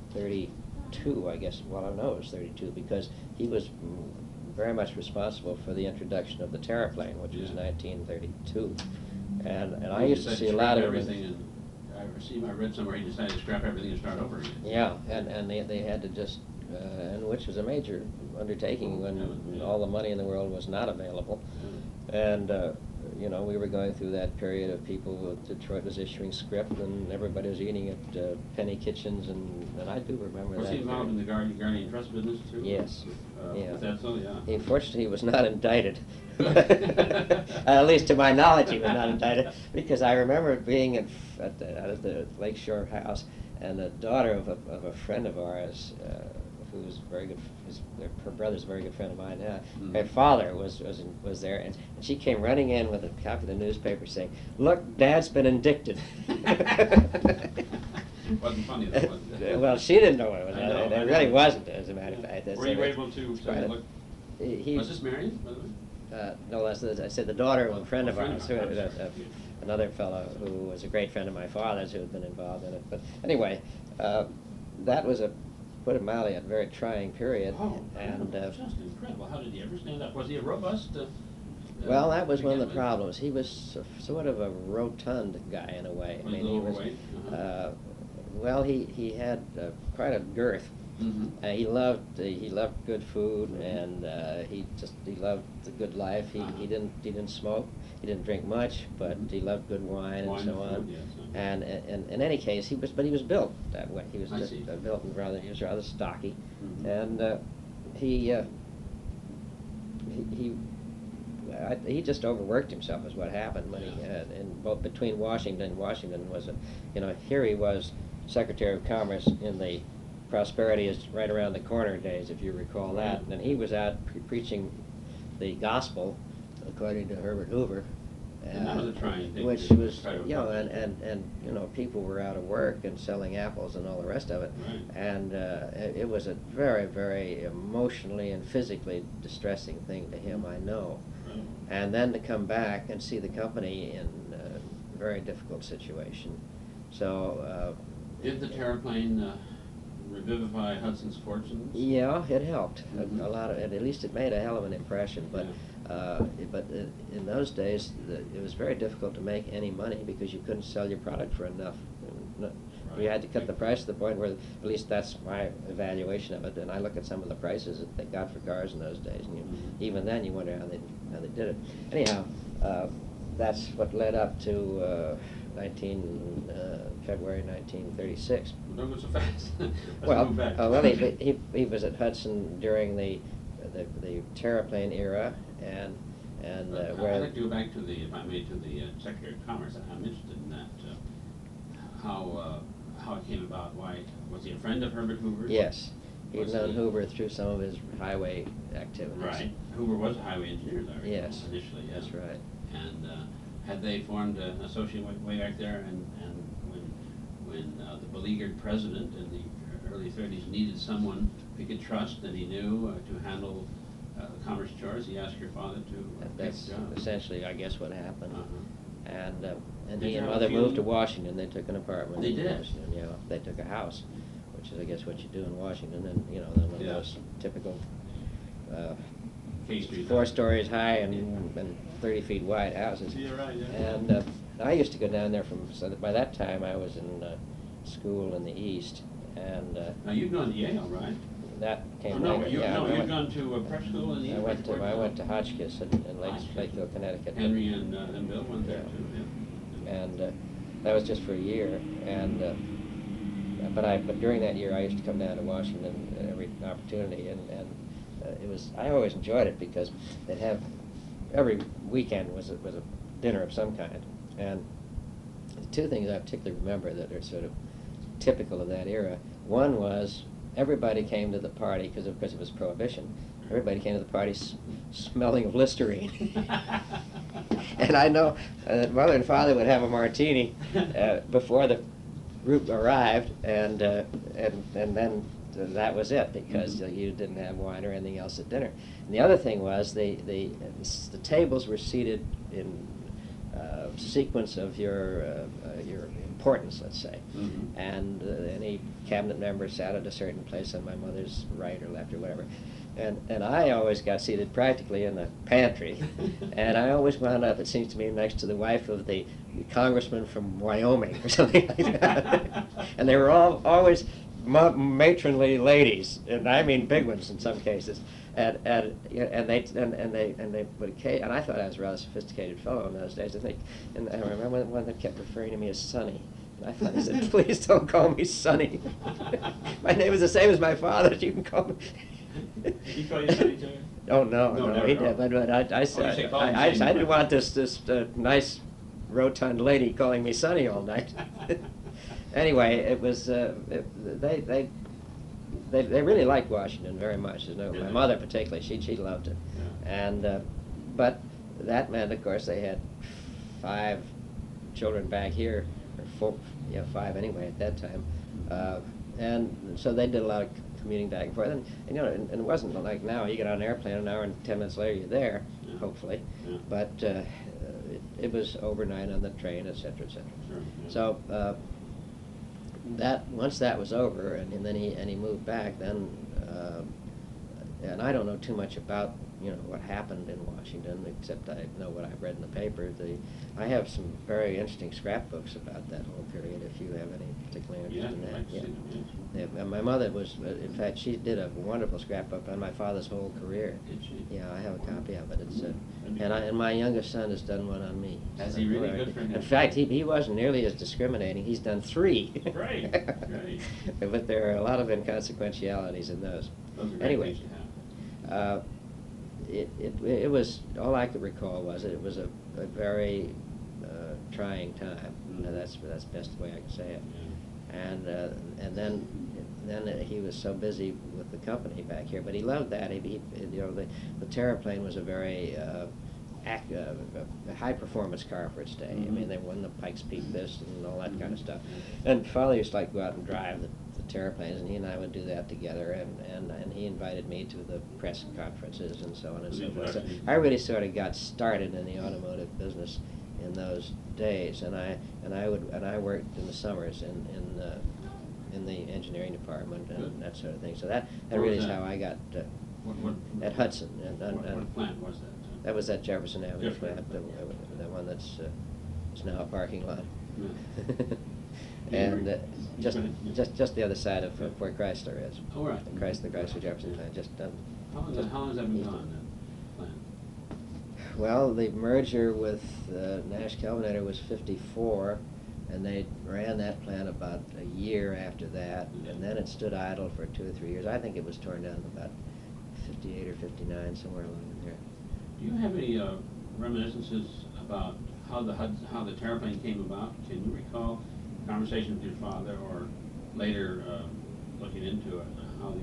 thirty-two, I guess. Well, I know it was thirty-two because he was mm, very much responsible for the introduction of the Terraplane, which was Yeah. nineteen thirty-two. And, and I He used to decided see a scrap lot of everything and I received, I read somewhere he decided to scrap everything and start over again. Yeah, and, and they, they had to just, uh, and which was a major undertaking when Yeah. all the money in the world was not available. And, uh, you know, we were going through that period of people, Detroit was issuing script and everybody was eating at uh, penny kitchens, and, and I do remember Was that. he involved in period. the Guardian, Guardian Trust business too? Yes. Uh, Yeah. Was that so? Yeah. He, fortunately, he was not indicted. At least to my knowledge, he was not indicted, because I remember being at, at, the, at the Lakeshore House, and the daughter of a, of a friend of ours, uh, who was very good, his, her brother's a very good friend of mine now, Mhm. her father was, was, in, was there, and, and she came running in with a copy of the newspaper saying, "Look, Dad's been indicted." Wasn't funny though, was it? Well, she didn't know what it was. I know, It I really know. wasn't, as a matter of fact. That's Were you it. able to Right. say, look, He- he- was this Marion, by the way? Uh, no, that's the, I said the daughter of a friend of A friend ours, of who, ours, uh, sorry. uh, another fellow who was a great friend of my father's who had been involved in it. But anyway, uh, that was a, put it mildly, a very trying period. Oh, and uh, just incredible. How did he ever stand up? Was he a robust? Uh, uh, well, that was one of the begin with? problems. He was so- sort of a rotund guy in a way. Was he a he little was. overweight? Uh-huh. Uh, well, he he had uh, quite a girth. Mhm. Uh, he loved uh, he loved good food, and uh, he just he loved the good life. He Uh-huh. he didn't he didn't smoke. He didn't drink much, but Mhm. he loved good wine, Wine and so and on. food, yes, uh-huh. And, and in any case, he was but he was built that way. He was I just see. uh, built and rather he was rather stocky, Mhm. and uh, he. Uh, he, he I, he just overworked himself is what happened when he Yeah. uh, in both between Washington. Washington was a, you know, here he was Secretary of Commerce in the prosperity is right around the corner days, if you recall that, Right. and he was out pre- preaching the gospel according to Herbert Hoover. And that was a trying thing Which to was, try to you know, and, accomplish. and, and, you know, people were out of work and selling apples and all the rest of it. Right. And uh, it, it was a very, very emotionally and physically distressing thing to him, I know. Right. And then to come back and see the company in a very difficult situation. So, uh, Did the Terraplane uh, revivify Hudson's fortunes? yeah, it helped. A- Mhm. A, lot of, at least it made a hell of an impression. But, uh, it- but uh, in those days, the, it was very difficult to make any money because you couldn't sell your product for enough. No- You Right. had to cut the price to the point where, at least that's my evaluation of it. And I look at some of the prices that they got for cars in those days, and you, Mhm. even then, you wonder how they how they did it. Anyhow, uh, that's what led up to uh, nineteen uh, February nineteen thirty-six. Don't go so fast. Let's Well, move back. uh, well, he, he he was at Hudson during the the, the Terraplane era, and and uh, But where I'd like to go back to the, if I may, to the uh, Secretary of Commerce. I'm interested in that. Uh, how uh, how it came about? Why was he a friend of Herbert Hoover's? yes, He'd Was known he? Hoover through some of his highway activities. Right. Hoover was a highway engineer, as I recall, Yes. initially, yeah. That's right. And uh, had they formed an associate way, way back there, and, and when, when uh, the beleaguered president in the early thirties needed someone he could trust and he knew uh, to handle uh, the commerce chores, he asked your father to uh, That- take That's the job. essentially, I guess, what happened. Uh-huh. And, uh, and Did he you and have a mother few- moved to Washington. They took an apartment They in did? Washington. Yeah, they took a house, which is, I guess, what you do in Washington. And, you know, then one of Yeah. those typical uh, K Street. four stories high and, and thirty feet wide houses. Yeah, right, yeah. And uh, I used to go down there from, so that by that time I was in uh, school in the East, and uh, Now, you'd gone to Yale, right? that Oh, came no, later. you, yeah, no, I you'd went, gone to a prep school in the I went to I went to Hotchkiss in, in Lake, Hotchkiss. Lakeville, Connecticut. Henry and, uh, and Bill went there Yeah. too, yeah. And uh, that was just for a year. And uh, but I but during that year I used to come down to Washington every opportunity, and and uh, it was I always enjoyed it because they'd have every weekend was a, was a dinner of some kind. And the two things I particularly remember that are sort of typical of that era. One was everybody came to the party because of course it was Prohibition. Everybody came to the party s- smelling of Listerine. And I know uh, that mother and father would have a martini uh, before the group arrived, and uh, and and then uh, that was it because uh, you didn't have wine or anything else at dinner. And the other thing was the the the tables were seated in uh, sequence of your uh, uh, your importance, let's say, Mhm. and uh, any cabinet member sat at a certain place on my mother's right or left or whatever. And, and I always got seated practically in the pantry, and I always wound up, it seems to me, next to the wife of the congressman from Wyoming or something like that. And they were all always ma- matronly ladies, and I mean big ones in some cases. And and you know, and they and, and they and they would occa- and I thought I was a rather sophisticated fellow in those days. I think, and I remember one that kept referring to me as Sonny. And I finally said, "Please don't call me Sonny. My name is the same as my father's. You can call me." He called you Sonny too? Oh no, No, no, never, he no. did. But, but I, I, Oh, you said, say call him I, I, Sonny, I didn't right. want this this uh, nice, rotund lady calling me Sonny all night. Anyway, it was uh, it, they they. They, they really liked Washington very much. There's no, my Really? mother particularly, she she loved it, Yeah. and uh, but that meant, of course, they had five children back here, or four, yeah, five anyway at that time, uh, and so they did a lot of commuting back and forth. And, and you know, and, and it wasn't like now you get on an airplane, an hour and ten minutes later you're there, Yeah. hopefully, Yeah. but uh, it, it was overnight on the train, et cetera, et cetera. Sure, yeah. So. Uh, that once that was over, and, and then he and he moved back. Then, uh, and I don't know too much about you know what happened in Washington, except I know what I've read in the paper. The I have some very interesting scrapbooks about that whole period. If you have any particular interest Yeah, in that, I'd like to see them, yes. Yeah, and my mother was, uh, in fact, she did a wonderful scrapbook on my father's whole career. Did she? Yeah, I have a copy of it. It's uh, That'd be and I, great. and my youngest son has done one on me. Has So, he really? uh, Good for him. In fact, he he wasn't nearly as discriminating. He's done three. Great, great. But there are a lot of inconsequentialities in those. Those are great Anyway, things to have. uh, it, it it was all I could recall was it, it was a, a very uh, trying time. Mm. Uh, that's that's the best way I can say it. Yeah. And uh, and then then he was so busy with the company back here, but he loved that. He, he you know the the Terraplane was a very uh, act, uh, a high performance car for its day. I mean, Mhm. they won the Pikes Peak this and all that kind of stuff. And Father used to like go out and drive the, the Terraplanes, and he and I would do that together. And, and, and he invited me to the press conferences and so on and The so forth. So introduction. I really sort of got started in the automotive business in those days, and I and I would and I worked in the summers in in uh, in the engineering department and Good. that sort of thing. So that that Where really was is that? how I got uh, What, what? at Hudson. And, and, What, and what plant was that? that was at Jefferson Avenue Jefferson, plant, the, yeah. the one that's uh, is now a parking lot. Yeah. And uh, Yeah, just go ahead, yeah. just just the other side of uh, where Chrysler is. Oh, right. The Chrysler Chrysler Jefferson plant. Just done. How long, just how long has that been east of- gone, that plant? Well, the merger with uh, Nash Kelvinator was fifty-four, and they ran that plant about a year after that, and then it stood idle for two or three years. I think it was torn down about fifty-eight or fifty-nine, somewhere along in there. Do you have any uh, reminiscences about how the Hud- how the Terraplane came about? Can you recall conversation with your father, or later uh, looking into it, how the actual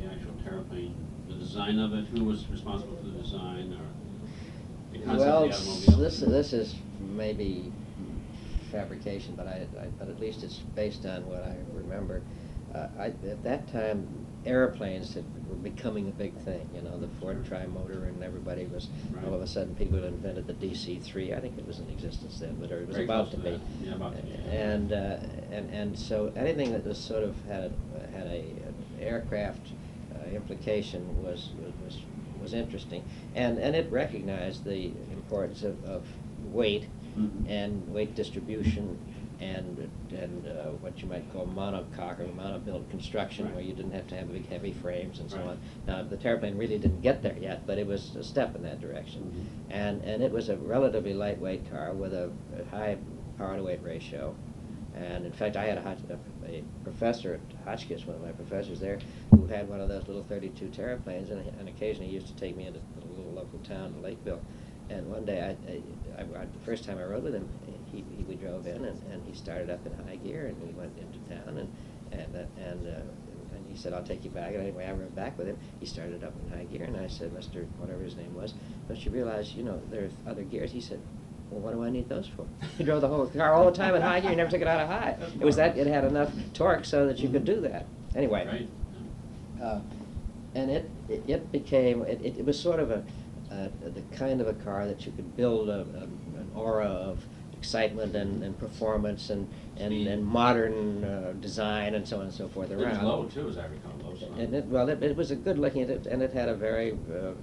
airplane, the design of it? Who was responsible for the design, or the concept Well, of the automobile? this this is maybe fabrication, but I, I but at least it's based on what I remember. Uh, I, at that time, airplanes had, were becoming a big thing. You know, the Ford Tri-Motor, and everybody was Right. all of a sudden people had invented the D C three. I think it was in existence then, but or it was Very about close to to be. that. Yeah, about to be, yeah. And uh, and and so anything that was sort of had a, had a an aircraft uh, implication was was was interesting, and and it recognized the importance of, of weight Mhm. and weight distribution and and uh, what you might call monocoque or monobuilt construction, Right. where you didn't have to have big heavy frames and so Right. on. Now the Terraplane really didn't get there yet, but it was a step in that direction. Mhm. And and it was a relatively lightweight car with a, a high power to weight ratio. And in fact, I had a, Hotch- a, a professor at Hotchkiss, one of my professors there, who had one of those little thirty-two Terraplanes, and, and occasionally he used to take me into the little local town, Lakeville. And one day, I, I, I, I, the first time I rode with him, he, he we drove in, and, and he started up in high gear, and we went into town, and and uh, and, uh, and he said, "I'll take you back." And anyway, I rode back with him. He started up in high gear, and I said, "Mister whatever his name was, don't you realize, you know, there's other gears?" He said, "Well, what do I need those for?" He drove the whole car all the time in high gear. He never took it out of high. It was that it had enough torque so that you could do that. Anyway, Right. uh, and it, it it became it, it, it was sort of a uh, the kind of a car that you could build a, a, an aura of excitement and, and performance and and, Speed. and modern uh, design and so on and so forth It was around. low too, as I recall. Low, so. And it, well, it, it was a good looking, it, and it had a very uh,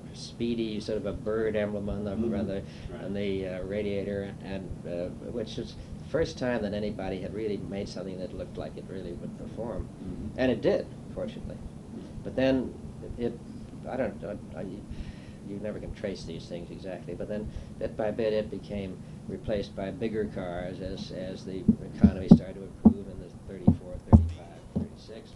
speedy sort of a bird emblem on the Mhm. on the, Right. on the uh, radiator, and uh, which was the first time that anybody had really made something that looked like it really would perform, Mhm. and it did, fortunately. But then it, I don't, I, I, you never can trace these things exactly, but then bit by bit it became replaced by bigger cars as as the economy started to improve in the thirty-four, thirty-five, thirty-six.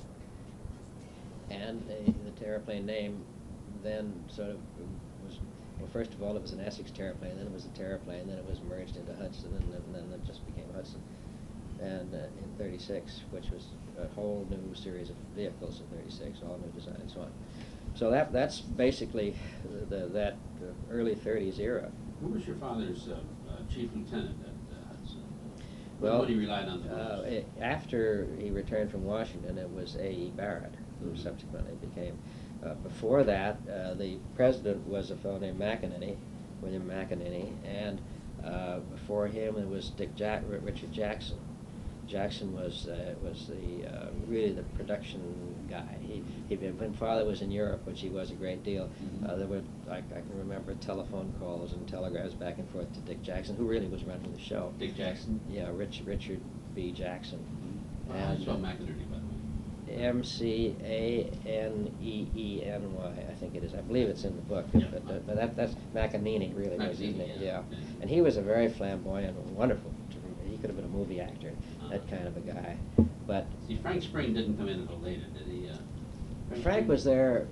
And uh, the Terraplane name then sort of was, well, first of all, it was an Essex Terraplane, then it was a Terraplane, then it was merged into Hudson, and then, then it just became Hudson. And uh, in thirty-six, which was a whole new series of vehicles in thirty-six, all new design and so on. So that that's basically the, the, that uh, early thirties era. Who was your father's uh, uh, chief lieutenant at uh, Hudson? Well, What he relied on the uh, most? it, after he returned from Washington, it was A E Barrett, who Mhm. subsequently became. Uh, before that, uh, the president was a fellow named McEnany, William McEnany, and uh, before him it was Dick Jack, Richard Jackson. Jackson was uh, was the uh, really the production guy. He, he when father was in Europe, which he was a great deal. Mhm. Uh, there were I, I can remember telephone calls and telegrams back and forth to Dick Jackson, who really was running the show. Dick Jackson? Yeah, Rich, Richard B. Jackson. Mm-hmm. Well, I And, saw uh, McInerney, by the way. M C A N E E N Y, I think it is. I believe it's in the book. Yeah. But, uh, but that, that's McEnany, really was his McEnany, name. yeah. Yeah. Yeah. And he was a very flamboyant, wonderful. He could have been a movie actor, that Uh-huh. kind of a guy. But See, Frank Spring didn't come in until later, did he? Uh, Frank Spring? was there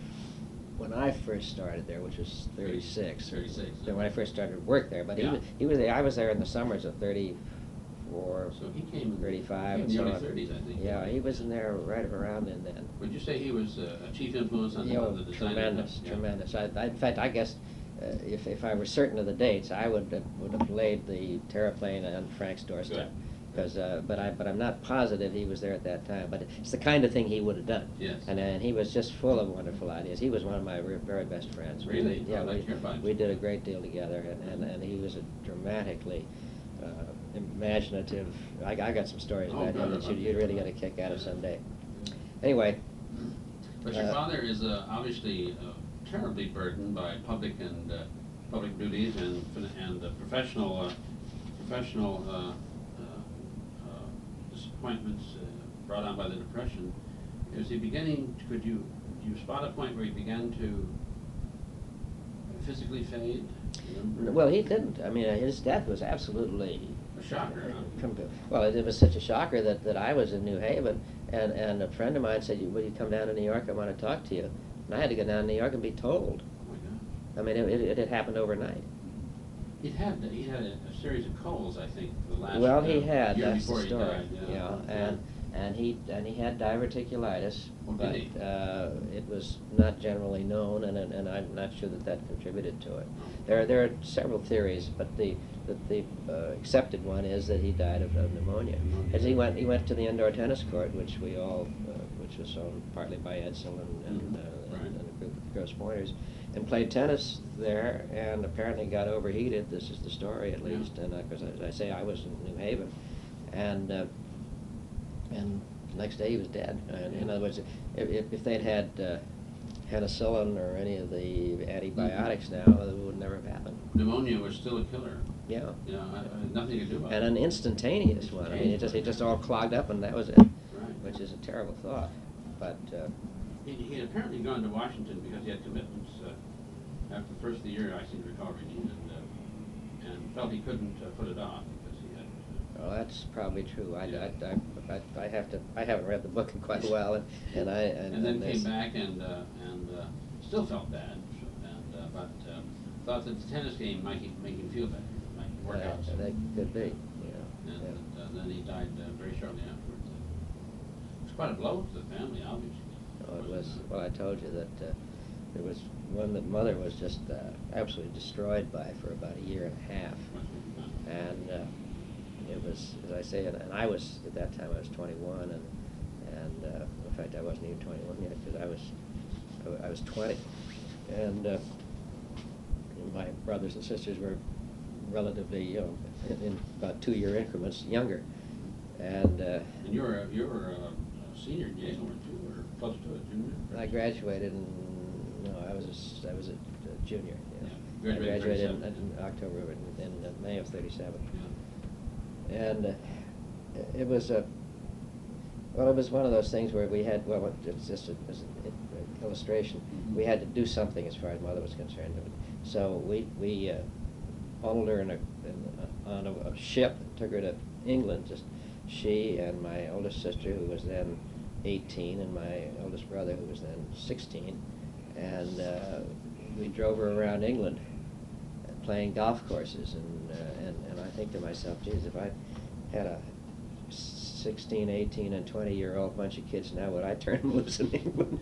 when I first started there, which was thirty-six. thirty-six, Then when I first started work there. But he Yeah. was, he was there, I was there in the summers of thirty-four, So he came in thirty-five, in and the so early on. thirties, I think. Yeah, he was in there right around in then. Would you say he was uh, a chief influence on You the, know, on the design? of the- tremendous, yeah. tremendous. I, I, in fact, I guess uh, if, if I were certain of the dates, I would have, would have laid the Terraplane on Frank's doorstep. Good. Because, uh, but I, but I'm not positive he was there at that time. But it's the kind of thing he would have done. Yes. And, and he was just full of wonderful ideas. He was one of my re- very best friends. We Really? did- Yeah, Oh, we, like your bunch. we did a great deal together, and, and, and he was a dramatically uh, imaginative. I, I got some stories Oh, about him good. that you'd, you'd really get a kick out of someday. Anyway. But your Uh, father is uh, obviously uh, terribly burdened by public and uh, public duties and fin- and uh, professional uh, professional uh, uh, uh, disappointments uh, brought on by the Depression. Is he beginning? Could you do you spot a point where he began to physically fade? Remember? Well, he didn't. I mean, uh, his death was absolutely A shocker, huh? com- Well, it, it was such a shocker that, that I was in New Haven, and, and a friend of mine said, "Will you come down to New York? I want to talk to you." And I had to go down to New York and be told. Oh my God. I mean, it, it, it had happened overnight. He had he had a, a series of colds, I think, for the last Well, uh, he had. year That's before the he story. died. Yeah, and and he and he had diverticulitis, Okay. but uh, it was not generally known, and and I'm not sure that that contributed to it. There there are several theories, but the the, the uh, accepted one is that he died of, of pneumonia. Pneumonia. As he went he went to the indoor tennis court, which we all uh, which was owned partly by Edsel and and, Mhm. uh, Right. and a group of Grosse Pointers, and played tennis there, and apparently got overheated. This is the story, at Yeah. least, and because as I say, I was in New Haven, and. Uh, and the next day he was dead. And in other words, if, if if they'd had uh, penicillin or any of the antibiotics now, it would never have happened. Pneumonia was still a killer. Yeah. You know, I, I had nothing to do about And it. an instantaneous one. I mean, it just it just all clogged up, and that was it. Right. Which is a terrible thought. But uh, He, he had apparently gone to Washington because he had commitments uh, after the first of the year, I seem to recall reading, and, uh, and felt he couldn't uh, put it off because he had. Uh, well, that's probably true. I, Yeah. I, I, I, I have to. I haven't read the book in quite a while, and, and I and, and then and came there's- back and uh, and uh, still felt bad, and uh, but um, thought that the tennis game might he- make him feel better, might work uh, out. some. That could be. And, Yeah. yeah. uh, then he died uh, very shortly afterwards. It was quite a blow to the family, obviously. Oh, it was, well, I told you that uh, there was one that mother was just uh, absolutely destroyed by for about a year and a half. And uh, it was, as I say, and, and I was, at that time, I was twenty-one, and, and uh, in fact, I wasn't even twenty-one yet, because I was, I wa- I was twenty. And uh, my brothers and sisters were relatively, you know, in, in about two-year increments younger. And uh, And you were a, you were a, a senior in Yale, weren't you, or close to it, junior? I graduated in, no, I was a, s- I was a a junior. Yeah. Yeah, I graduated graduated in, thirty-seven. in October, in, in uh, May of thirty-seven. Yeah. And uh, it was a, well, it was one of those things where we had, well, it's just a, as an i- illustration, Mhm. we had to do something as far as mother was concerned. So we, we uh, hauled her in a, in a, on a, a ship, took her to England, just she and my oldest sister, who was then eighteen, and my oldest brother, who was then sixteen, and uh, we drove her around England, uh, playing golf courses, and, uh, and and I think to myself, geez, if I had a sixteen, eighteen, and twenty-year-old bunch of kids now, would I turn them loose in England?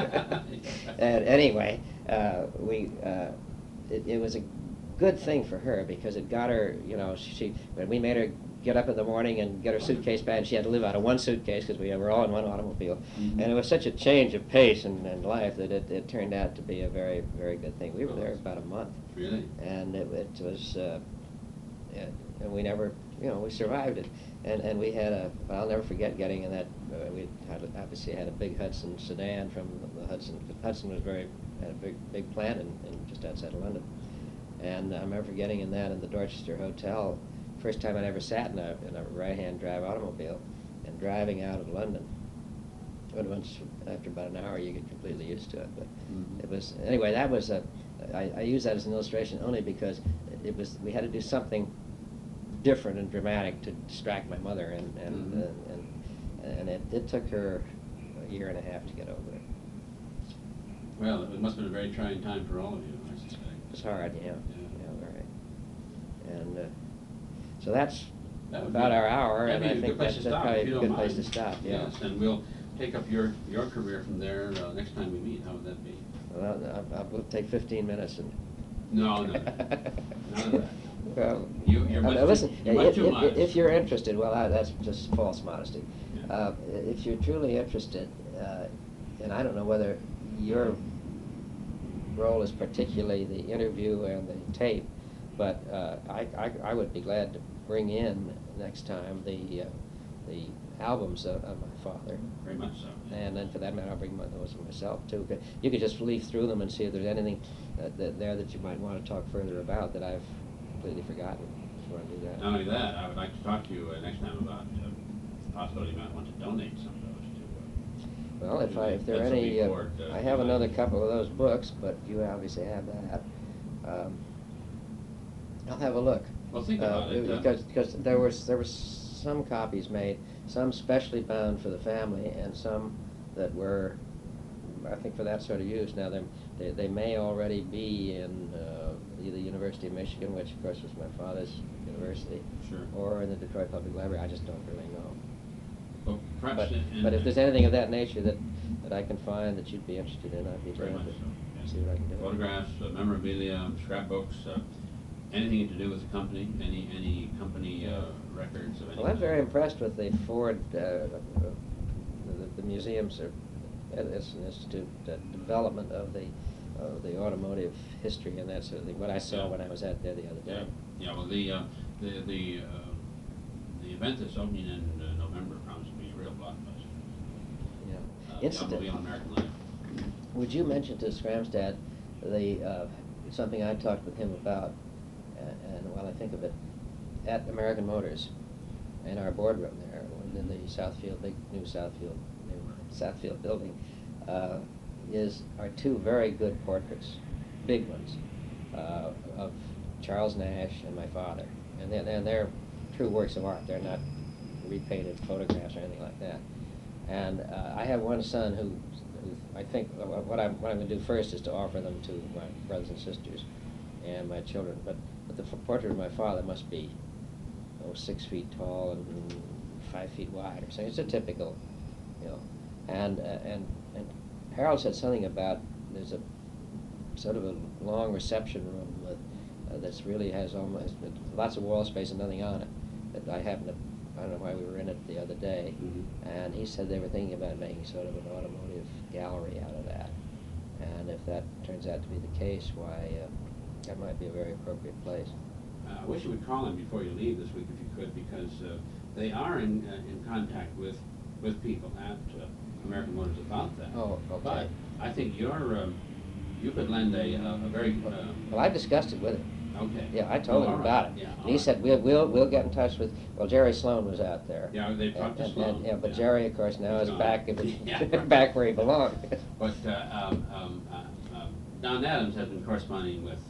And anyway, uh, we uh, it, it was a good thing for her because it got her, you know, she when we made her get up in the morning and get her suitcase back, and she had to live out of one suitcase because we were all in one automobile. Mhm. And it was such a change of pace and, and life that it, it turned out to be a very, very good thing. We were there about a month, Really? and it, it was, uh, yeah, and we never, you know, we survived it. And and we had a, I'll never forget getting in that. Uh, we had, obviously had a big Hudson sedan from the Hudson. Hudson was very had a big big plant in, in just outside of London, and I remember getting in that in the Dorchester Hotel. First time I'd ever sat in a, in a right-hand drive automobile, and driving out of London. But once, after about an hour, you get completely used to it. But Mhm. it was, anyway, that was a, I, I use that as an illustration only because it was, we had to do something different and dramatic to distract my mother, and, and, Mhm. uh, and, and it, it took her a year and a half to get over it. Well, it must have been a very trying time for all of you, I suspect. It was hard, yeah, Yeah. yeah, very. And, uh, so that's That would about be- our hour, that'd and be I a think good place that's to that's stop, probably if you a don't good place to mind. stop, yeah. Yes, and we'll take up your, your career from there uh, next time we meet. How would that be? Well, I, I, we'll take fifteen minutes and. No, no, none of that. Well, You- you're uh, much now too- listen, you're yeah, much if, too if, modest. if you're interested, well, I, that's just false modesty. Yeah. Uh, if you're truly interested, uh, and I don't know whether your role is particularly the interview and the tape, but uh, I, I, I would be glad to bring in next time the uh, the albums of, of my father. Very much so. And then for that matter, I'll bring my, those myself too. But you could just leaf through them and see if there's anything uh, that, there that you might want to talk further about that I've completely forgotten. If you want to do that. Not only that, I would like to talk to you uh, next time about uh, the possibility you might want to donate some of those to. Uh, Well, if I, if there are That's a any, uh, report, uh, I have you another might- couple of those books, but you obviously have that. Um, I'll have a look. Well, think about Uh, it, uh, Because, because there was, there was some copies made, some specially bound for the family, and some that were, I think, for that sort of use. Now, they, they, they may already be in uh, either University of Michigan, which of course was my father's university, Sure. or in the Detroit Public Library. I just don't really know. Well, perhaps But, in- but if in- there's anything of that nature that, that I can find that you'd be interested in, I'd be Very glad much to so, yes. see what I can do. Photographs, uh, memorabilia, scrapbooks, uh, anything to do with the company, any, any company uh, records of any Well, I'm kind? very impressed with the Ford, uh, uh, the, the museums, are, it's an institute, uh, development of the, of the automotive history and that sort of thing, what I saw Yeah. when I was out there the other Yeah, day. yeah, well, the, uh, the, the, uh, the event that's opening in uh, November promises to be a real blockbuster. Yeah. Uh, the Incident- Automobile American Life. Would you mention to Scramstad the, uh, something I talked with him about, uh, and while I think of it, at American Motors, in our boardroom there, in the Southfield, big new Southfield, new Southfield building, uh, is, are two very good portraits, big ones, uh, of Charles Nash and my father. And they're, and they're true works of art. They're not repainted photographs or anything like that. And uh, I have one son who, who I think, uh, what I'm, what I'm going to do first is to offer them to my brothers and sisters and my children. But, but the f- portrait of my father must be, oh, six feet tall and five feet wide or something. It's a typical, you know. And, uh, and, and Harold said something about, there's a sort of a long reception room with, uh, that's really has almost, lots of wall space and nothing on it. That I happened to, I don't know why we were in it the other day, Mhm. and he said they were thinking about making sort of an automotive gallery out of that. And if that turns out to be the case, why, uh, that might be a very appropriate place. Uh, I wish you would call them before you leave this week if you could, because uh, they are in, uh, in contact with, with people at uh, American Motors about that. Oh, okay. But I think you're, um, you could lend a, a a very, uh, Well, I discussed it with him. okay. Yeah, I told Oh, him all about right. it. Yeah, And all he right. said, we'll, we'll, we'll get in touch with, well, Jerry Sloan was out there. Yeah, they And- talked to and- Sloan. and- Yeah, but yeah. Jerry, of course, now He's is gone. back, Yeah. back where he belonged. But uh, um, um, uh, uh, Don Adams has been corresponding with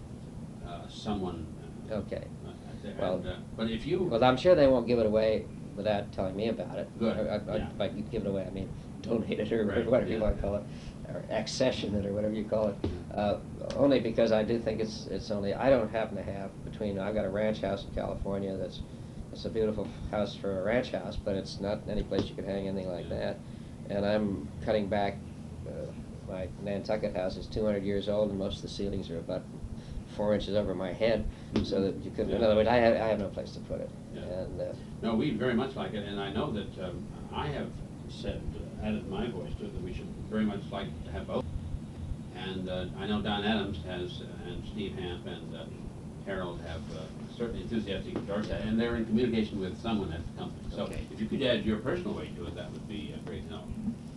uh, uh, someone. uh, Okay. uh, there, Well- and, uh, But if you. Well, I'm sure they won't give it away without telling me about it. Good, I- I- I- yeah. By give it away, I mean donate it or Right, whatever you yeah. want to call it, or accession it or whatever you call it. Uh, Only because I do think it's, it's only, I don't happen to have between, I've got a ranch house in California that's, it's a beautiful house for a ranch house, but it's not any place you can hang anything like that. And I'm cutting back, uh, my Nantucket house is two hundred years old and most of the ceilings are about four inches over my head, so that you couldn't, in Yeah. other words, I have, I have no place to put it. Yeah. And, uh, No, we very much like it, and I know that um, I have said, uh, added my voice to it, that we should very much like to have both. And uh, I know Don Adams has, uh, and Steve Hamp and uh, Harold have uh, certainly enthusiastic endorsed that, and they're in communication with someone at the company. So Okay. if you could add your personal weight to it, that would be a great help.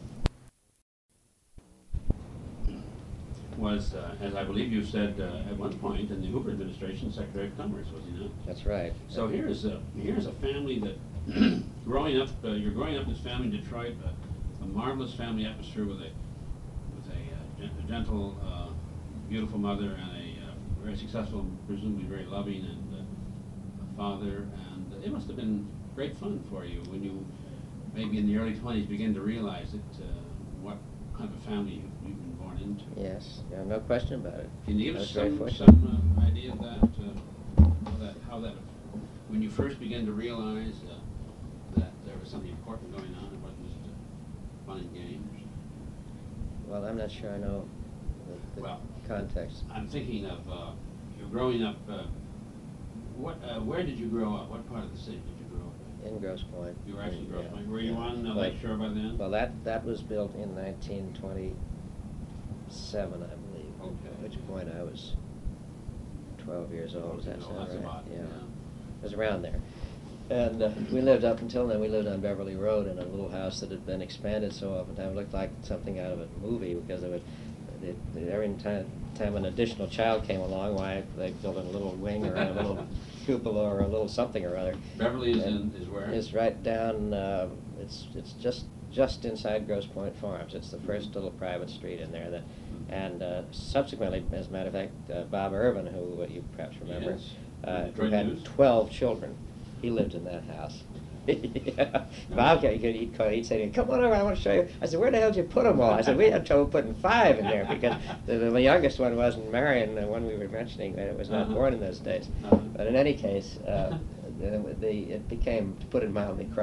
Was, uh, as I believe you said uh, at one point, in the Hoover administration, Secretary of Commerce, was he not? That's right. So here's a, here's a family that, growing up, uh, you're growing up in this family in Detroit, a, a marvelous family atmosphere with a, with a, uh, gen- a gentle, uh, beautiful mother and a uh, very successful, presumably very loving and uh, father, and it must have been great fun for you when you, maybe in the early twenties, begin to realize that, uh, what kind of a family you- you've been born into. Yes, yeah, no question about it. Can you I give was us very some, fortunate. some uh, idea of that, uh, how that, how that, when you first began to realize uh, that there was something important going on, it wasn't just uh, fun and games? Well, I'm not sure I know the, the Well, context. I'm thinking of, uh, you're growing up, uh, what, uh, where did you grow up? What part of the city did you grow up In Grosse Pointe. in? You were actually in Grosse Yeah, Pointe. Were you yeah. on uh, Well- Lake Shore by then? Well, that, that was built in nineteen twenty-seven, I believe. Okay. At which point I was twelve years old, does that Oh, sound right? that's about, Yeah. yeah. It was around there. And uh, we lived up until then, we lived on Beverly Road in a little house that had been expanded so often, it looked like something out of a movie, because it would, it, it- every time, time an additional child came along, why, they built a little wing or a little cupola or a little something or other. Beverly is And in, is where? It's right down, uh, it's, it's just, just inside Grosse Pointe Farms. It's the first little private street in there that, and uh, subsequently, as a matter of fact, uh, Bob Irvin, who uh, you perhaps remember, Yes. uh, who Detroit had News. twelve children, he lived in that house. Yeah. Bob, he'd, he'd, call, he'd say to me, come on over, I want to show you. I said, where the hell did you put them all? I said, we had trouble putting five in there because the, the youngest one wasn't Marion, the one we were mentioning, and it was not Uh-huh. born in those days. Uh-huh. But in any case, uh, the, the, it became, to put it mildly, crowded.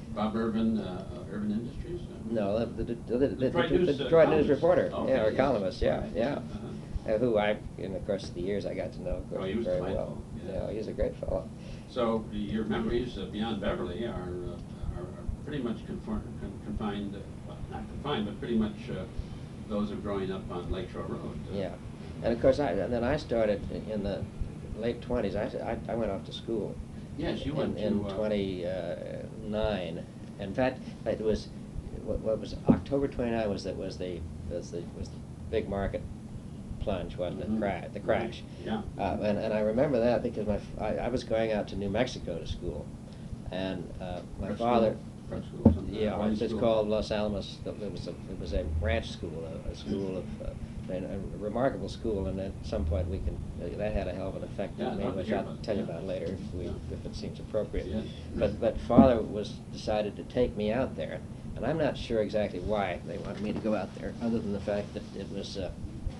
Bob Urban, uh, uh, Urban Industries? Uh, No, the, the, the, the, the, Detroit the, News, the uh, Detroit News columnist. reporter, Okay, yeah, or yes. columnist, yeah, Right. yeah. Uh-huh. Uh, who I, in the course of the years, I got to know, of course, Oh, he was very delightful, well. yeah. Yeah, he's a great fellow. So your memories of Beyond Beverly are, uh, are, are pretty much conform, con, confined, uh, well, not confined, but pretty much uh, those of growing up on Lakeshore Road. Uh, Yeah, and of course, I, and then I started in the late twenties, I, I, I went off to school. Yes, you in, went to, in uh, twenty-nine. In fact, it was, what, what was, October twenty-nine was that, was the, was the, was the big market plunge, wasn't it, Mhm. crash, the crash. Yeah. Uh, and, and I remember that because my, f- I, I was going out to New Mexico to school, and, uh, my Prep father. school? Prep school, something, Yeah, boarding it's it's school? called Los Alamos, it was a, it was a ranch school, a, a school of, uh, and a remarkable school, and at some point we can, uh, that had a hell of an effect Yeah, on I'd me, love to which hear I'll about it, tell you yeah. about later if we, Yeah. if it seems appropriate. Yes. But, but father was, decided to take me out there, and I'm not sure exactly why they wanted me to go out there, other than the fact that it was, uh,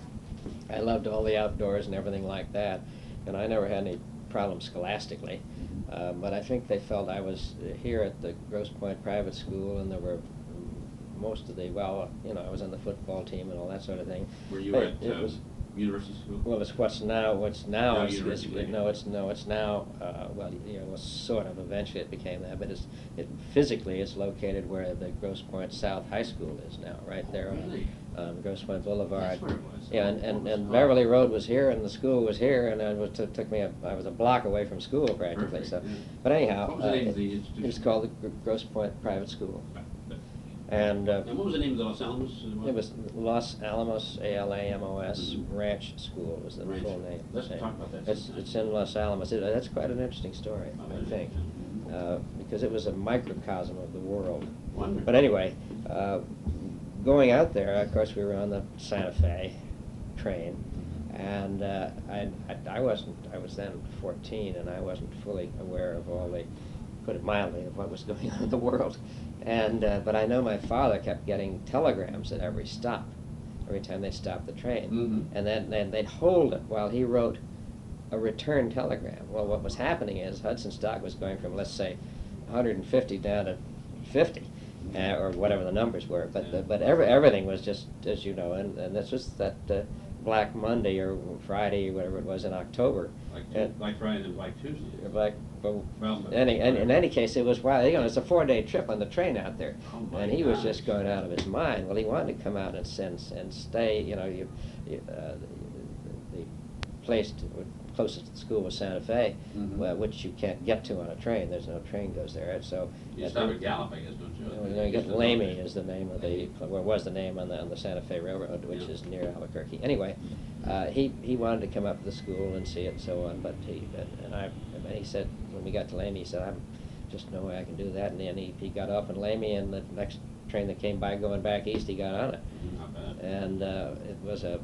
I loved all the outdoors and everything like that, and I never had any problems scholastically. Uh, but I think they felt I was uh, here at the Grosse Pointe Private School, and there were mm, most of the, well, you know, I was on the football team and all that sort of thing. Were you But at it uh, was- University School? Well, it's what's now, what's now, No, is, is, University Lane. no, it's, no, it's now, uh, well, you know, sort of, eventually it became that, but it's, it, physically, it's located where the Grosse Pointe South High School is now, right there on, Really? on Grosse Pointe Boulevard. That's where it was. Yeah, and, and, Oh, and oh. Beverly Road was here, and the school was here, and it was, took took me, a, I was a block away from school practically, Perfect, so. yeah. But anyhow. What was the uh, name of it- the institution? It was called the Gr- Grosse Pointe Private School. And, uh, And what was the name of the Los Alamos? uh, it was Los Alamos, A L A M O S, Mhm. Ranch School was the Ranch. full name. Let's Name. talk about that It's, sometime. it's in Los Alamos. It- That's quite an interesting story, Oh, I it is, think, yeah. uh, because it was a microcosm of the world. Wonderful. But anyway, uh, going out there, of course, we were on the Santa Fe train, and uh, I, I, I wasn't, I was then fourteen, and I wasn't fully aware of all the, put it mildly, of what was going on in the world. And, uh, but I know my father kept getting telegrams at every stop, every time they stopped the train. Mhm. And then, then they'd hold it while he wrote a return telegram. Well, what was happening is Hudson stock was going from, let's say, one hundred fifty down to fifty, uh, or whatever the numbers were. But Yeah. the, but every, everything was just, as you know, and, and this was that uh, Black Monday or Friday, whatever it was in October. Like, Uh, like Friday and like Tuesday. Black, well, Well, any, and in any case, it was, well, you know, it's a four-day trip on the train out there. Oh, my And he was gosh. just going out of his mind. Well, he wanted to come out and, and, and stay, you know, you, you, uh, the, the place to, closest to the school was Santa Fe, Mhm. well, which you can't get to on a train. There's no train goes there, so. You stop at Gallup, I guess, don't you? You know, you get Lamy is the name of the, well, was the name on the, on the Santa Fe Railroad, which Yeah. is near Albuquerque. Anyway, uh, he, he wanted to come up to the school and see it and so on, but he, and- and I, and he said, when we got to Lamy, he said, I'm, just no way I can do that. And then he, he got up in Lamy, and the next train that came by going back east, he got on it. Not bad. And uh, it was a,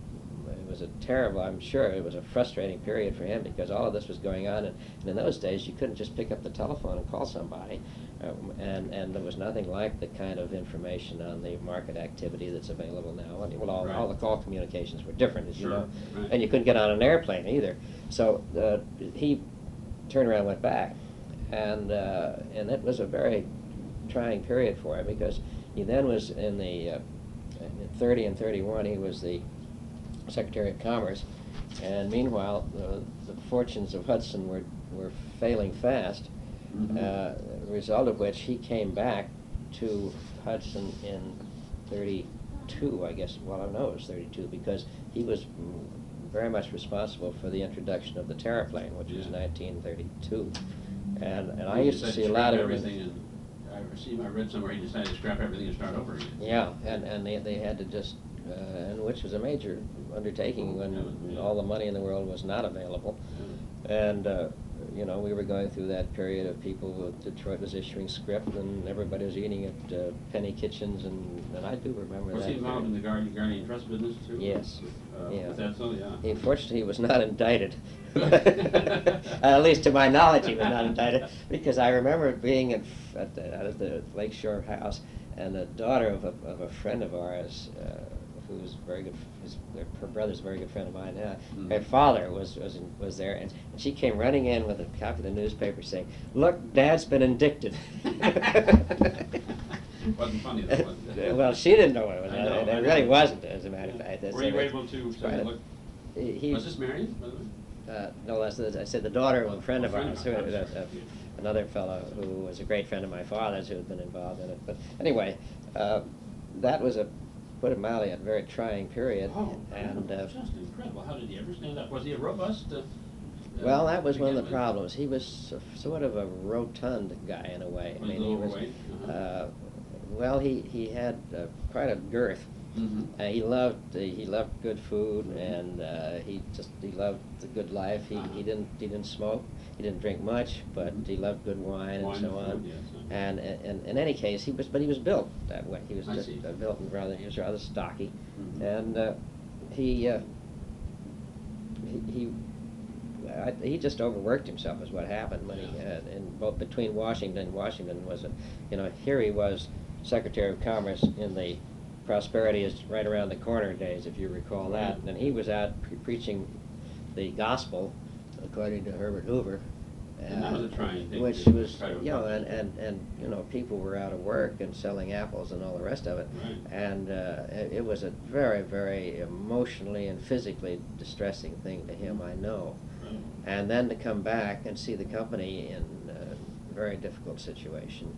it was a terrible, I'm sure, it was a frustrating period for him because all of this was going on. And, and in those days, you couldn't just pick up the telephone and call somebody. Um, and, and there was nothing like the kind of information on the market activity that's available now. I mean, well, all, all the Right. call communications were different, as you Sure, know. right. And you couldn't get on an airplane either. So uh, he turned around and went back. And, uh, and it was a very trying period for him because he then was in the, uh, in thirty and thirty-one, he was the Secretary of Commerce. And meanwhile, the, the fortunes of Hudson were, were failing fast, Mhm. uh, the result of which he came back to Hudson in thirty-two, I guess, well, I know it was thirty-two, because he was mm, very much responsible for the introduction of the terraplane, which was Yeah. nineteen thirty-two. And, and I He used to decided see a lot scrap of everything and I received, I read somewhere he decided to scrap everything and start over again. Yeah, and, and they, they had to just, uh, and which was a major undertaking when Yeah, yeah. all the money in the world was not available. And, uh, you know, we were going through that period of people, Detroit was issuing script and everybody was eating at uh, penny kitchens, and, and I do remember that. Was he involved in period. the Guardian, Guardian Trust business too? Yes. Uh, Yeah. Was that so? Yeah. He, fortunately, he was not indicted. At least to my knowledge, he was not indicted, because I remember being at, at the, at the Lakeshore House, and the daughter of a, of a friend of ours, uh, who's a very good, his, her brother's a very good friend of mine now. Mhm. Her father was was in, was there, and, and she came running in with a copy of the newspaper saying, "Look, Dad's been indicted." Wasn't funny, though, was it? Well, she didn't know what it was. I know, it I it know. really wasn't, as a matter of fact. Were you able to say, Right. look, He, he- was this Marion, by the way? uh, no, that's, the- I said the daughter of a friend A of friend ours, of who, ours, uh, sorry. uh, another fellow who was a great friend of my father's who had been involved in it. But anyway, uh, that was a, put it mildly, a very trying period. Oh, and uh, just incredible. How did he ever stand up? Was he a robust? Uh, uh, well, that was to one of the begin with? problems. He was s- sort of a rotund guy in a way. Was he he was. overweight? Uh-huh. Uh, well, he he had uh, quite a girth. Mhm. Uh, he loved uh, he loved good food, and uh, he just he loved the good life. He Uh-huh. he didn't he didn't smoke, he didn't drink much, but Mhm. he loved good wine, Wine and so and on. food, yes, uh-huh. And, and in any case, he was but he was built that way. He was I just see. uh, built and rather he was rather stocky, Mhm. and uh, he. Uh, he, he I, he just overworked himself is what happened when he Yeah. uh, in both between Washington Washington was a you know here he was Secretary of Commerce in the prosperity is right around the corner days, if you recall that, Right. and he was out pre- preaching the gospel according to Herbert Hoover. And that was a trying thing Which to was, try to you know, and, accomplish. and, and, you know, people were out of work and selling apples and all the rest of it. Right. And uh, it, it was a very, very emotionally and physically distressing thing to him, I know. Right. And then to come back and see the company in a very difficult situation.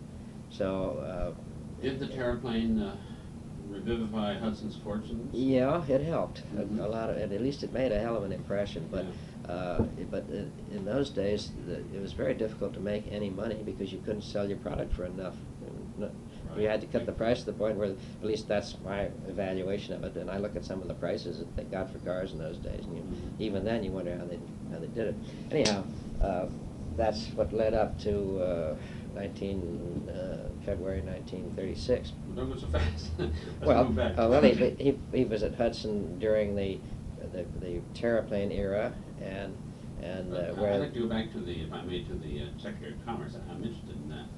So, uh, Did the terraplane uh, revivify Hudson's fortunes? yeah, it helped. A- Mhm. A, lot of, at least it made a hell of an impression. But, uh, it- but uh, in those days, the, it was very difficult to make any money because you couldn't sell your product for enough. No- You Right. had to cut the price to the point where, at least that's my evaluation of it. And I look at some of the prices that they got for cars in those days, and you, Mhm. even then, you wonder how they how they did it. Anyhow, uh, that's what led up to uh, nineteen uh, February nineteen thirty-six. Don't go so fast. Let's Well, move back. uh, well, he, he, he was at Hudson during the, the, the terraplane era, and, and uh, But where... I'd like to go back to the, if I may, to the uh, Secretary of Commerce. I'm interested in that.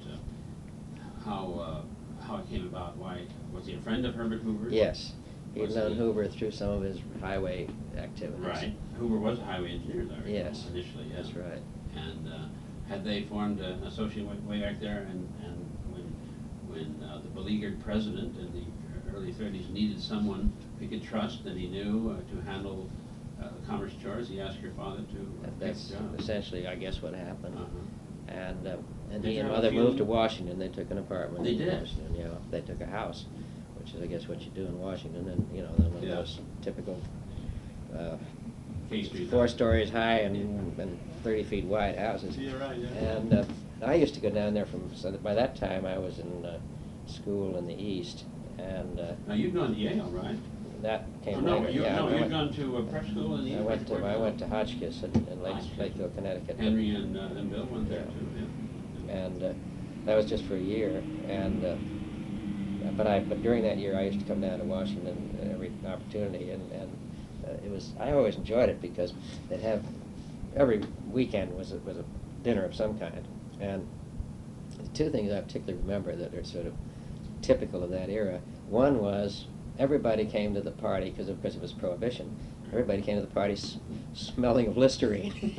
Uh, how uh, how it came about? Why was he a friend of Herbert Hoover's? Yes, he'd Was known he- Hoover through some of his highway activities. Right. Hoover was a highway engineer, as I recall, Yes, initially. Yeah. that's right. And uh, had they formed an association way- way back there, and, and when when uh, the beleaguered president in the early thirties needed someone he could trust and he knew uh, to handle uh, commerce chores, he asked your father to uh, That- take That's the job. essentially, I guess, what happened. Uh-huh. And, uh, and Did he you and have a mother moved to feeling- Washington. They took an apartment They in did? Washington. Yeah, they took a house, which is, I guess, what you do in Washington. And you know, one of Yeah. those typical uh, K Street. four stories high and, and thirty feet wide houses. Yeah, right, yeah. And uh, I used to go down there from. So that by that time, I was in uh, school in the East, and uh, Now, you've gone to Yale, right? that came Oh, no, later. you, yeah, no, I you've went, gone to a prep school in the I went to I went to Hotchkiss in, in Lake, Hotchkiss. Lakeville, Connecticut. Henry and, uh, and Bill went there Yeah. too, yeah. And uh, that was just for a year. And uh, but I but during that year, I used to come down to Washington every opportunity, and and uh, it was I always enjoyed it because they'd have every weekend was a, was a dinner of some kind. And the two things I particularly remember that are sort of typical of that era. One was everybody came to the party because of course it was Prohibition. Everybody came to the party s- smelling of Listerine.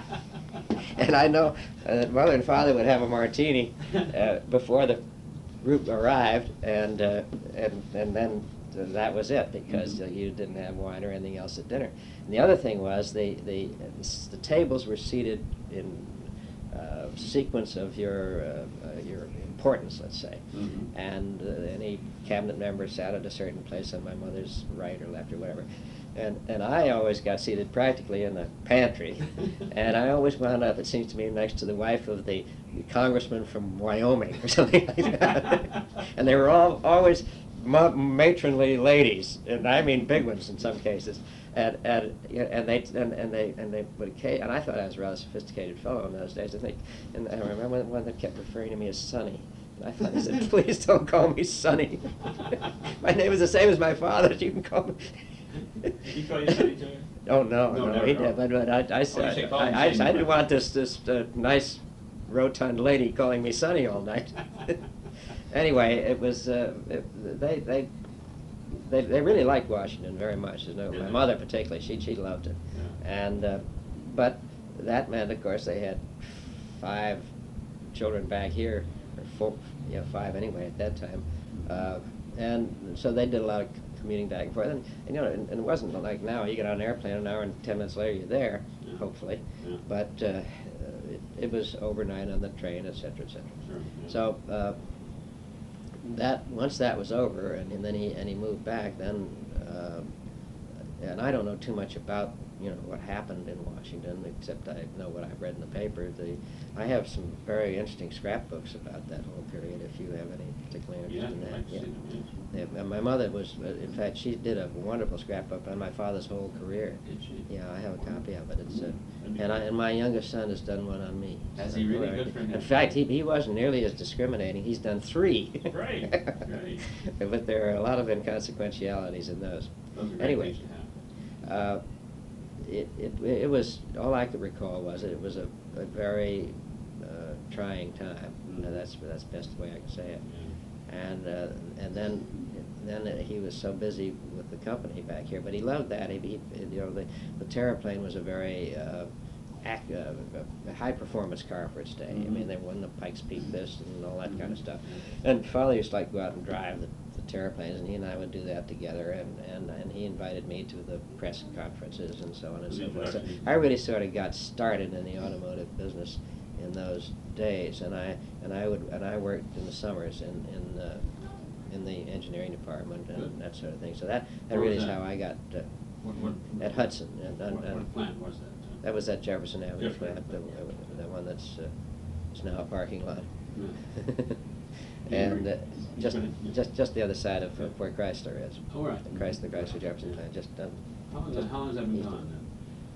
And I know uh, that mother and father would have a martini uh, before the group arrived, and uh, and and then th- that was it because uh, you didn't have wine or anything else at dinner. And the other thing was the the the tables were seated in uh, sequence of your uh, uh, your importance, let's say. Mhm. And uh, any cabinet member sat at a certain place on my mother's right or left or whatever. And, and I always got seated practically in the pantry. And I always wound up, it seems to me, next to the wife of the congressman from Wyoming or something like that. And they were all always ma- matronly ladies, and I mean big ones in some cases. And, and, yeah, and they and, and they and they would occa- and I thought I was a rather sophisticated fellow in those days. I think, and I remember one, one that kept referring to me as Sonny. And I thought, I said, please don't call me Sonny. My name is the same as my father's. You can call me. He called you Sonny too? Oh no, No, no, never, he no. did. But, but I, I you said, say call him I, I, I Sonny, didn't but- want this this uh, nice rotund lady calling me Sonny all night. Anyway, it was uh, it, they they they, they really liked Washington very much. There's no, Yeah, my they- mother particularly, she, she loved it. Yeah. And, uh, but that meant, of course, they had five children back here, or four, yeah, five anyway at that time. Uh, and so they did a lot of commuting back and forth. And, and you know, and, and it wasn't like now, you get on an airplane, an hour and ten minutes later you're there, Yeah. hopefully. Yeah. But uh, it, it was overnight on the train, et cetera, et cetera. Sure, yeah. So uh, that, once that was over, and, and then he, and he moved back, then, uh, and I don't know too much about, you know, what happened in Washington, except I know what I've read in the paper. The, I have some very interesting scrapbooks about that whole period, if you have any particular interest Yeah, in that. I'd like to Yeah. see them, Yeah, and my mother was, uh, in fact, she did a wonderful scrapbook on my father's whole career. Did she? Yeah, I have a copy of it. It's, uh, That'd be and I, great. and my youngest son has done one on me. Has he really? Good for him. In fact, he, he wasn't nearly as discriminating. He's done three. Great, great. But there are a lot of inconsequentialities in those. Those are great Anyway, things to have. uh, it, it, it was, all I could recall was it was a, a very uh, trying time. Mm. Uh, that's, that's the best way I can say it. Yeah. And uh, and then then he was so busy with the company back here, but he loved that. He, he you know the the Terraplane was a very uh, ac uh, a high performance car for its day. Mhm. I mean, they won the Pikes Peak this and all that kind of Mhm. stuff. Yeah. And Father used to like go out and drive the, the Terraplanes, and he and I would do that together. And, and and he invited me to the press conferences and so on and The so forth. So introduction. I really sort of got started in the automotive business in those days, and I and I would and I worked in the summers in in uh, in the engineering department and Good. that sort of thing. So that that Where really was is that? how I got uh, What, what? at Hudson. And, and, What, and what plant was that? that was at Jefferson Avenue Jefferson. plant, the, the one that's uh, is now a parking lot. Yeah. And uh, You just were- you- just just the other side of, of where Chrysler is. Oh, right. The Chrysler Chrysler Jefferson plant. Just uh, How long, just how long has that been east of- gone, that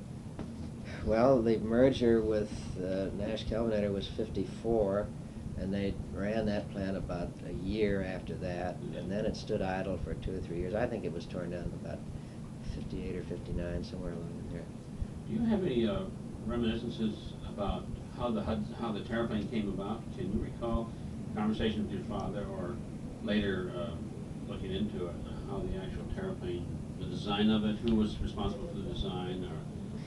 plant? Well, the merger with uh, Nash Kelvinator was fifty-four, and they ran that plant about a year after that, and then it stood idle for two or three years. I think it was torn down about fifty-eight or fifty-nine, somewhere along in there. Do you have any uh, reminiscences about how the Hud- how the Terraplane came about? Can you recall conversation with your father, or later uh, looking into it, how the actual Terraplane, the design of it, who was responsible for the design, or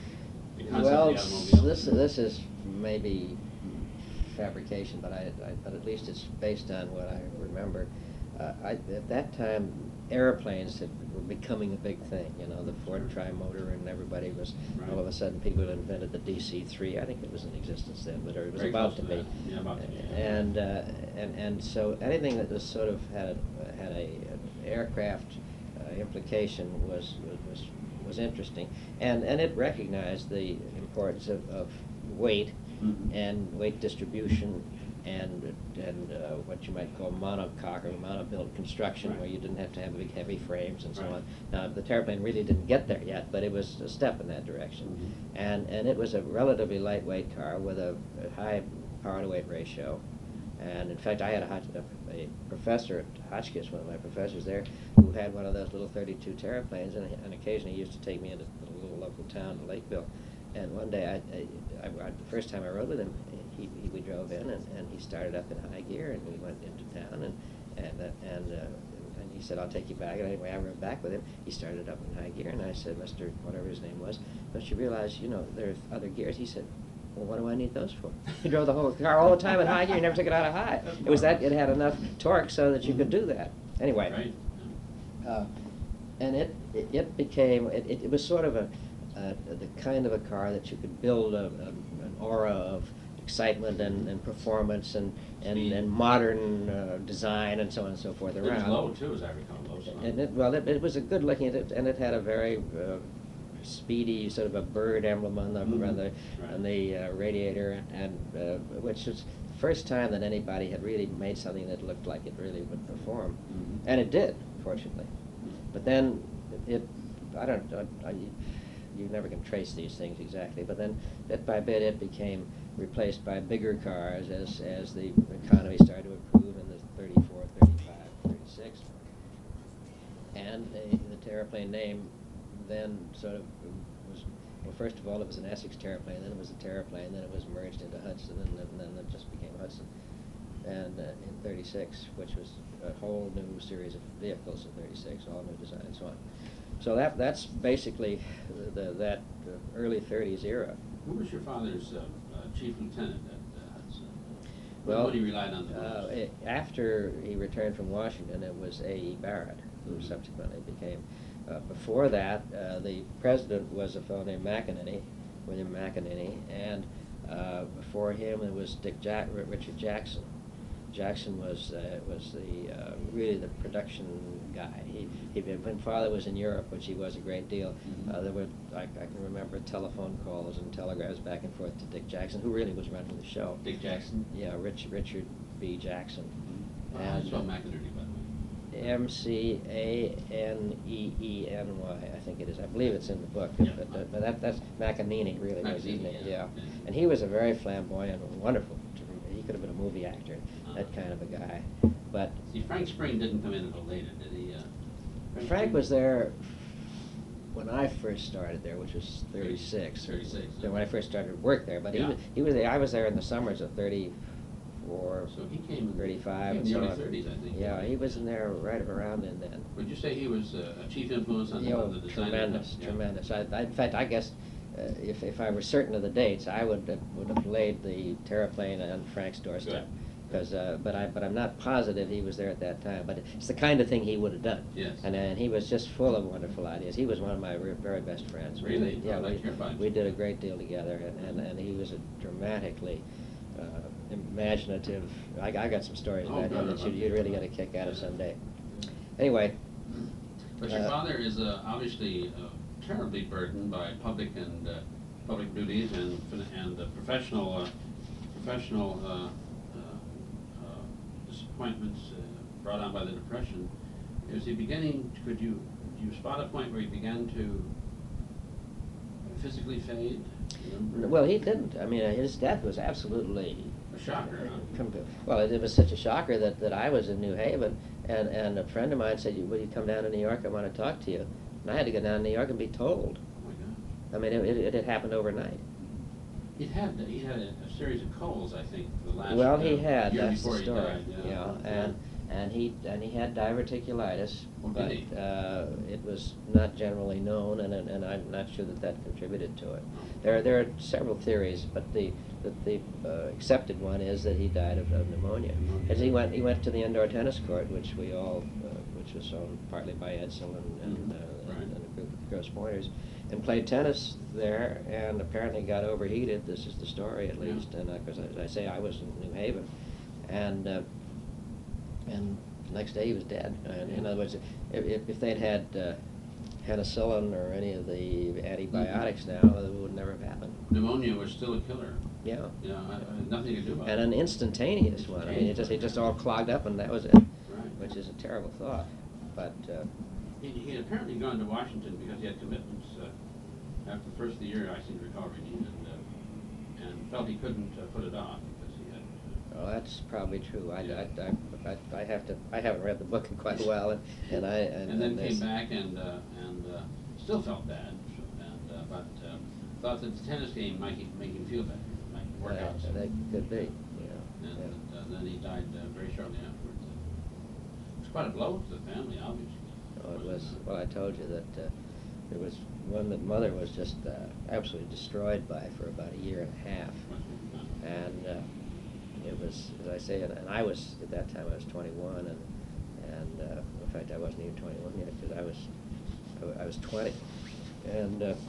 the concept Well, of the automobile? this this is maybe fabrication, but I, I but at least it's based on what I remember. Uh, I, at that time, airplanes had, were becoming a big thing. You know, the Ford Tri-Motor, and everybody was Right. all of a sudden people had invented the D C three. I think it was in existence then, but or it was Very about close to to be. that. Yeah, about to be, yeah. And uh, and and so anything that was sort of had a, had a, an aircraft uh, implication was was was interesting, and and it recognized the importance of, of weight Mhm. and weight distribution and and uh, what you might call monocoque or monobuilt construction, Right. where you didn't have to have big heavy frames and so Right. on. Now the Terraplane really didn't get there yet, but it was a step in that direction. Mhm. And and it was a relatively lightweight car with a, a high power to weight ratio. And in fact, I had a, Hotch- a, a professor at Hotchkiss, one of my professors there, who had one of those little thirty-two Terraplanes, and, and occasionally he used to take me into the little local town, Lakeville. And one day, I, I, I, I- the first time I rode with him, he, he, we drove in, and, and he started up in high gear, and we went into town, and and uh, and, uh, and he said, "I'll take you back." And anyway, I rode back with him. He started up in high gear, and I said, "Mister whatever his name was, don't you realize, you know, there's other gears?" He said, "Well, what do I need those for?" He drove the whole car all the time in high gear. He never took it out of high. It was that it had enough torque so that you could do that. Anyway. Right. Uh, and it, it, it became, it, it it was sort of a, uh, the kind of a car that you could build a, a, an aura of excitement and, and performance and, and, Speed. and modern uh, design and so on and so forth It was around. low too, as I recall, low. so- And it, well, it, it was a good looking, it, and it had a very uh, speedy, sort of a bird emblem on the, Mhm. on the, Right. on the uh, radiator, and uh, which was the first time that anybody had really made something that looked like it really would perform. Mhm. And it did, fortunately. But then it, I don't, I, I, you never can trace these things exactly, but then bit by bit it became replaced by bigger cars as, as the economy started to improve in the thirty-four, thirty-five, thirty-six. And uh, the Terraplane name then sort of was, well, first of all, it was an Essex Terraplane, then it was a Terraplane, then it was merged into Hudson, and then, then it just became Hudson. And uh, in thirty-six, which was a whole new series of vehicles in thirty-six, all new design and so on. So that that's basically the, the, that uh, early thirties era. Who was your father's uh, uh, chief lieutenant at uh, Hudson? Well, What he relied on the uh, most? it, after he returned from Washington, it was A E Barrett, who Mhm. subsequently became. Uh, before that, uh, the president was a fellow named McEnany, William McEnany, and uh, before him it was Dick Jack, Richard Jackson. Jackson was uh, was the uh, really the production guy. He, he when father was in Europe, which he was a great deal. Mhm. Uh, there were I, I can remember telephone calls and telegrams back and forth to Dick Jackson, who really was running the show. Dick Jackson? Yeah, Rich, Richard B. Jackson. Mm-hmm. I And saw McInerney, by the way. M C A N E E N Y, I think it is. I believe it's in the book. Yeah. But, but, but that, that's McEnany, really was his McEnany, name. yeah, Yeah. yeah. And he was a very flamboyant, wonderful. He could have been a movie actor, that Uh-huh. kind of a guy. But See, Frank Spring didn't come in until later, did he? Uh, Frank Spring? was there when I first started there, which was thirty-six. thirty-six, Then huh? when I first started work there. But he Yeah. was, he was there, I was there in the summers of thirty-four, So he came in thirty-five, in and the so early on. thirties, I think. Yeah, he was in there right around in then. Would you say he was uh, a chief influence on You on know, the design? of the- tremendous, yeah. tremendous. I, I, in fact, I guess uh, if, if I were certain of the dates, I would have, would have laid the terraplane on Frank's doorstep. Good. Because, uh, but I, but I'm not positive he was there at that time. But it's the kind of thing he would have done. Yes. And and he was just full of wonderful ideas. He was one of my re- very best friends. We Really? did- Yeah, Oh, I like we, your bunch. we did a great deal together, and, and, and he was a dramatically uh, imaginative. I, I got some stories Oh, about him good. that you'd, you'd really get a kick out of someday. Anyway. But your Uh, father is uh, obviously uh, terribly burdened by public and uh, public duties and fin- and uh, professional uh, professional uh, uh, uh, disappointments uh, brought on by the Depression. Is he beginning? Could you do you spot a point where he began to physically fade? You know? Well, he didn't. I mean, uh, his death was absolutely A shocker. Huh? com- well. It, it was such a shocker that, that I was in New Haven, and, and a friend of mine said, "Will you come down to New York? I want to talk to you." And I had to go down to New York and be told. Oh my God. I mean, it, it, it had happened overnight. He had he had a, a series of colds, I think, for the last. Well, uh, he had. year That's before the he story. died, Yeah, and and he and he had diverticulitis, Oh, but did he? uh, it was not generally known, and and and I'm not sure that that contributed to it. There there are several theories, but the the, the uh, accepted one is that he died of, of pneumonia. Pneumonia. As he went he went to the indoor tennis court, which we all, uh, which was owned partly by Edsel and and, Mhm. uh, Right. and, and a group of Grosse Pointers, and played tennis there, and apparently got overheated. This is the story, at Yeah. least, and because as I say, I was in New Haven, and uh, and the next day he was dead. And in other words, if, if if they'd had uh, penicillin or any of the antibiotics now, it would never have happened. Pneumonia was still a killer. Yeah. You know, I, I had nothing to do about And it. an instantaneous one. I mean, it just it just all clogged up, and that was it. Right. Which is a terrible thought. But uh, He, he had apparently gone to Washington because he had commitments uh, after the first of the year. I seem to recall reading, and uh, and felt he couldn't uh, put it off because he had. Uh, oh, that's probably true. I, Yeah. I, I, I, I have to. I haven't read the book in quite a while, and, and I and, and then there's- came back and uh, and uh, still felt bad, and uh, but um, thought that the tennis game might he- make him feel better, might work uh, out. that could be. Yeah. And, yeah. uh, then he died uh, very shortly afterwards. It was quite a blow to the family, obviously. Oh, it was, well, I told you that uh, there was one that mother was just uh, absolutely destroyed by for about a year and a half. And uh, it was, as I say, and, and I was, at that time I was twenty-one, and, and uh, in fact I wasn't even twenty-one yet, because I was, I, wa- I was twenty. And uh,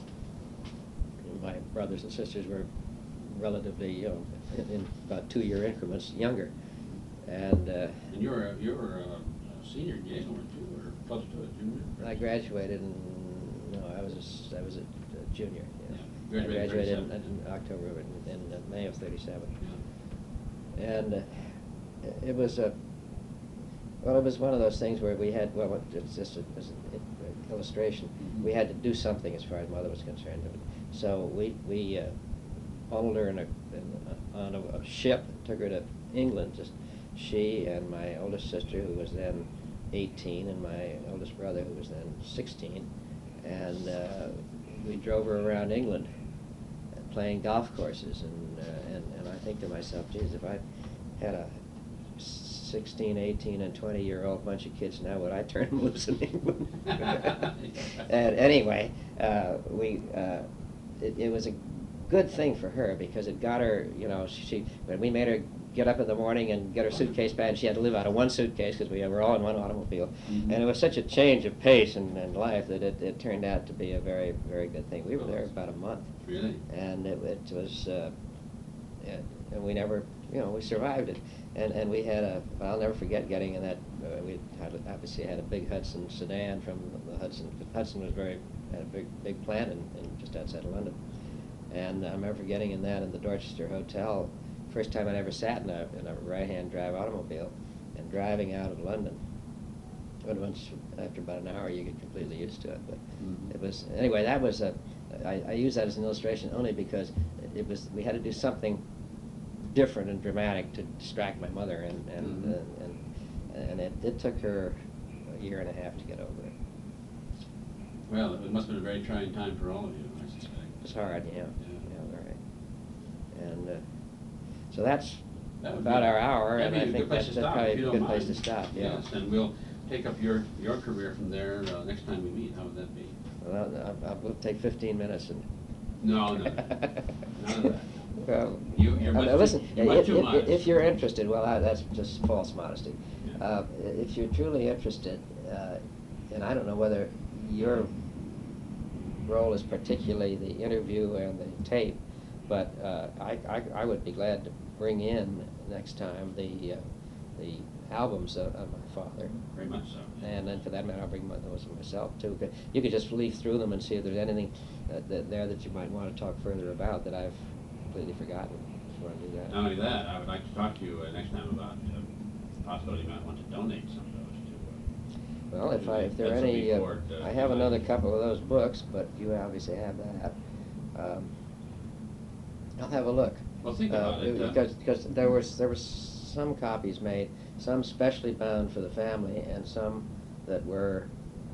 my brothers and sisters were relatively, you know, in, in about two-year increments younger. And uh, And you were, you were a a senior in Yale, weren't you, or close to it, junior? I graduated in, no, I was a, s- I was a a junior. Yeah. Yeah. I Graduated graduated in, thirty-seven. in October, of it, in, in uh, May of thirty-seven. Yeah. And uh, it was a, well, it was one of those things where we had, well, it's just a, as an illustration, Mhm. we had to do something as far as mother was concerned. So we, we uh, hauled her in a, in, a- on a, a ship, took her to England, just she and my oldest sister, who was then eighteen, and my oldest brother, who was then sixteen, and uh, we drove her around England, uh, playing golf courses, and, uh, and and I think to myself, geez, if I had a sixteen, eighteen, and twenty-year-old bunch of kids now, would I turn them loose in England? And anyway, uh, we, uh, it, it was a good thing for her because it got her, you know, she, when we made her get up in the morning and get her suitcase back, and she had to live out of one suitcase because we were all in one automobile. Mhm. And it was such a change of pace and, and life that it, it turned out to be a very, very good thing. We were there about a month. Really? And it, it was, uh, and, and we never, you know, we survived it. And, and we had a, I'll never forget getting in that, uh, we had, obviously had a big Hudson sedan from the Hudson, Hudson was very, had a big, big plant in, in just outside of London. And I remember getting in that in the Dorchester Hotel, first time I'd ever sat in a, in a right-hand drive automobile and driving out of London. But once, after about an hour, you get completely used to it. But Mhm. it was, anyway, that was a, I, I use that as an illustration only because it was, we had to do something different and dramatic to distract my mother, and, and, Mhm. uh, and, and it, it took her a year and a half to get over it. Well, it must have been a very trying time for all of you, I suspect. It was hard, yeah, Yeah. yeah, all right. And, uh, so that's That would about be- our hour, that'd and be I a good think place that's to that's stop, probably if you a don't good place to mind. stop, yeah. Yes, and we'll take up your, your career from there uh, next time we meet. How would that be? Well, I, I, we'll take fifteen minutes and. No, no, none of that. Well, You- you're I much mean, too- listen, you're much if, too if, modest. if you're interested, well, I, that's just false modesty. Yeah. Uh, if you're truly interested, uh, and I don't know whether your role is particularly the interview and the tape, but uh, I, I, I would be glad to bring in next time the uh, the albums of, of my father. Very much so. And then for that matter, I'll bring my- those myself too. But you could just leaf through them and see if there's anything uh, that there that you might want to talk further about that I've completely forgotten. If you want to do that. Not only that, I would like to talk to you uh, next time about uh, the possibility you might want to donate some of those to. Uh, Well, if I, if there are That's a any, uh, report, uh, I have uh, another couple of those books, but you obviously have that. Um, I'll have a look. Well, think Uh, about it. uh, Because, because there was, there was some copies made, some specially bound for the family, and some that were,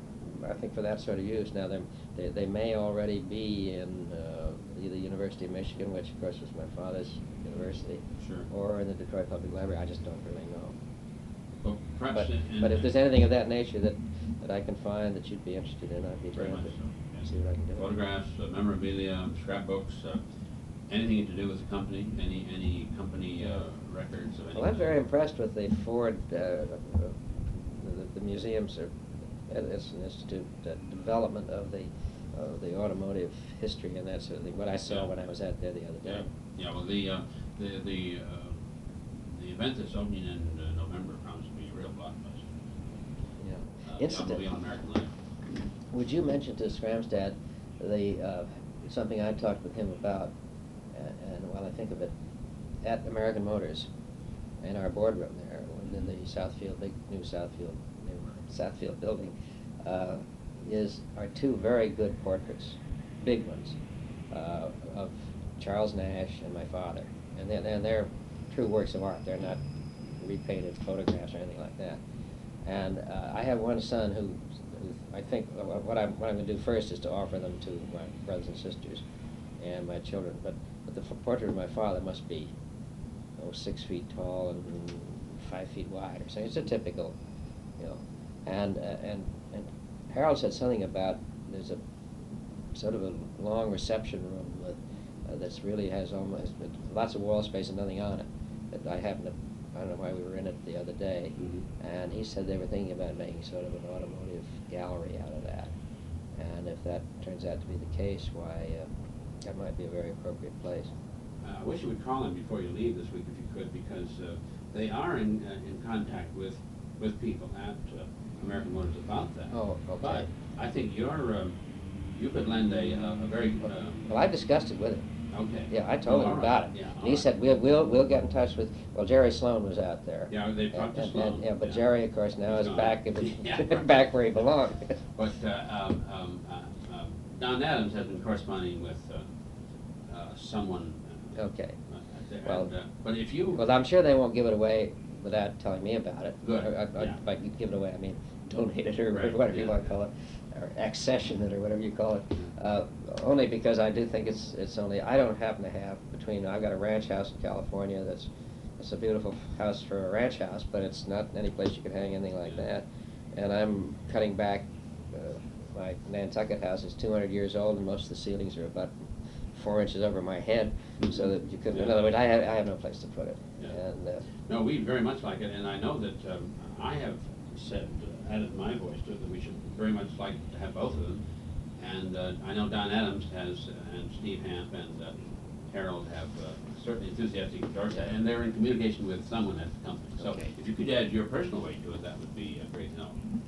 I think, for that sort of use. Now, them- they, they may already be in uh, either University of Michigan, which of course was my father's university, Sure. or in the Detroit Public Library. I just don't really know. Well, perhaps But, in- in- but if there's anything of that nature that, that I can find that you'd be interested in, I'd be Very glad much to so, yes. see what I can do. Photographs, uh, memorabilia, scrapbooks, uh, anything to do with the company, any, any company uh, records of any Well, I'm very kind. impressed with the Ford, uh, uh, the, the museums are, it's an institute, uh, development of the, of the automotive history and that sort of thing, what I saw Yeah. when I was out there the other Yeah, day. yeah, well, the, uh, the, the, uh, the event that's opening in uh, November promises to be a real blockbuster. Yeah. Uh, the Incident- automobile American Life. Would you mention to Scramstad the, uh, something I talked with him about, a- and while I think of it, at American Motors, in our boardroom there, in the Southfield, big new Southfield, new Southfield building, uh, is, are two very good portraits, big ones, uh, of Charles Nash and my father. And they're, they're, they're true works of art. They're not repainted photographs or anything like that. And uh, I have one son who, who I think, uh, what I'm, what I'm going to do first is to offer them to my brothers and sisters and my children. But, but the f- portrait of my father must be, oh, six feet tall and five feet wide or something. It's a typical, you know. And, uh, and, and Harold said something about, there's a sort of a long reception room with, uh, that's really has almost, lots of wall space and nothing on it. That I happened to, I don't know why we were in it the other day, Mhm. and he said they were thinking about making sort of an automotive gallery out of that. And if that turns out to be the case, why, uh, that might be a very appropriate place. Uh, I wish you would call them before you leave this week if you could, because uh, they are in, uh, in contact with, with people at uh, American Motors about that. Oh, okay. But I think you're, um, you could lend a, a a very, uh, Well, I discussed it with him. okay. Yeah, I told Oh, him all about right. it. Yeah, And all he right. said, we'll, we'll, we'll get in touch with, well, Jerry Sloan was out there. Yeah, they talked to And- and- Sloan. and- Yeah, but yeah. Jerry, of course, now He's is gone. back, Yeah, right. back where he belonged. But uh, um, um, uh, um, Don Adams has been corresponding with uh, uh, someone. uh, Okay. uh, there, Well- and, uh, But if you. Well, I'm sure they won't give it away without telling me about it. Good, Or, I- I- yeah. By give it away, I mean donate it or Right, whatever you yeah. want to call it, or accession it or whatever you call it. Uh, Only because I do think it's, it's only, I don't happen to have between, I've got a ranch house in California that's it's a beautiful house for a ranch house, but it's not any place you could hang anything like that. And I'm cutting back, uh, my Nantucket house is two hundred years old, and most of the ceilings are about four inches over my head, so that you couldn't, in Yeah. other words, I have, I have no place to put it. Yeah. And, uh, No, we very much like it, and I know that um, I have said, uh, added my voice to it, that we should very much like to have both of them. And uh, I know Don Adams has, uh, and Steve Hamp and uh, Harold have uh, certainly enthusiastic endorsed that, and they're in communication with someone at the company. So Okay. if you could add your personal weight to it, that would be a great help.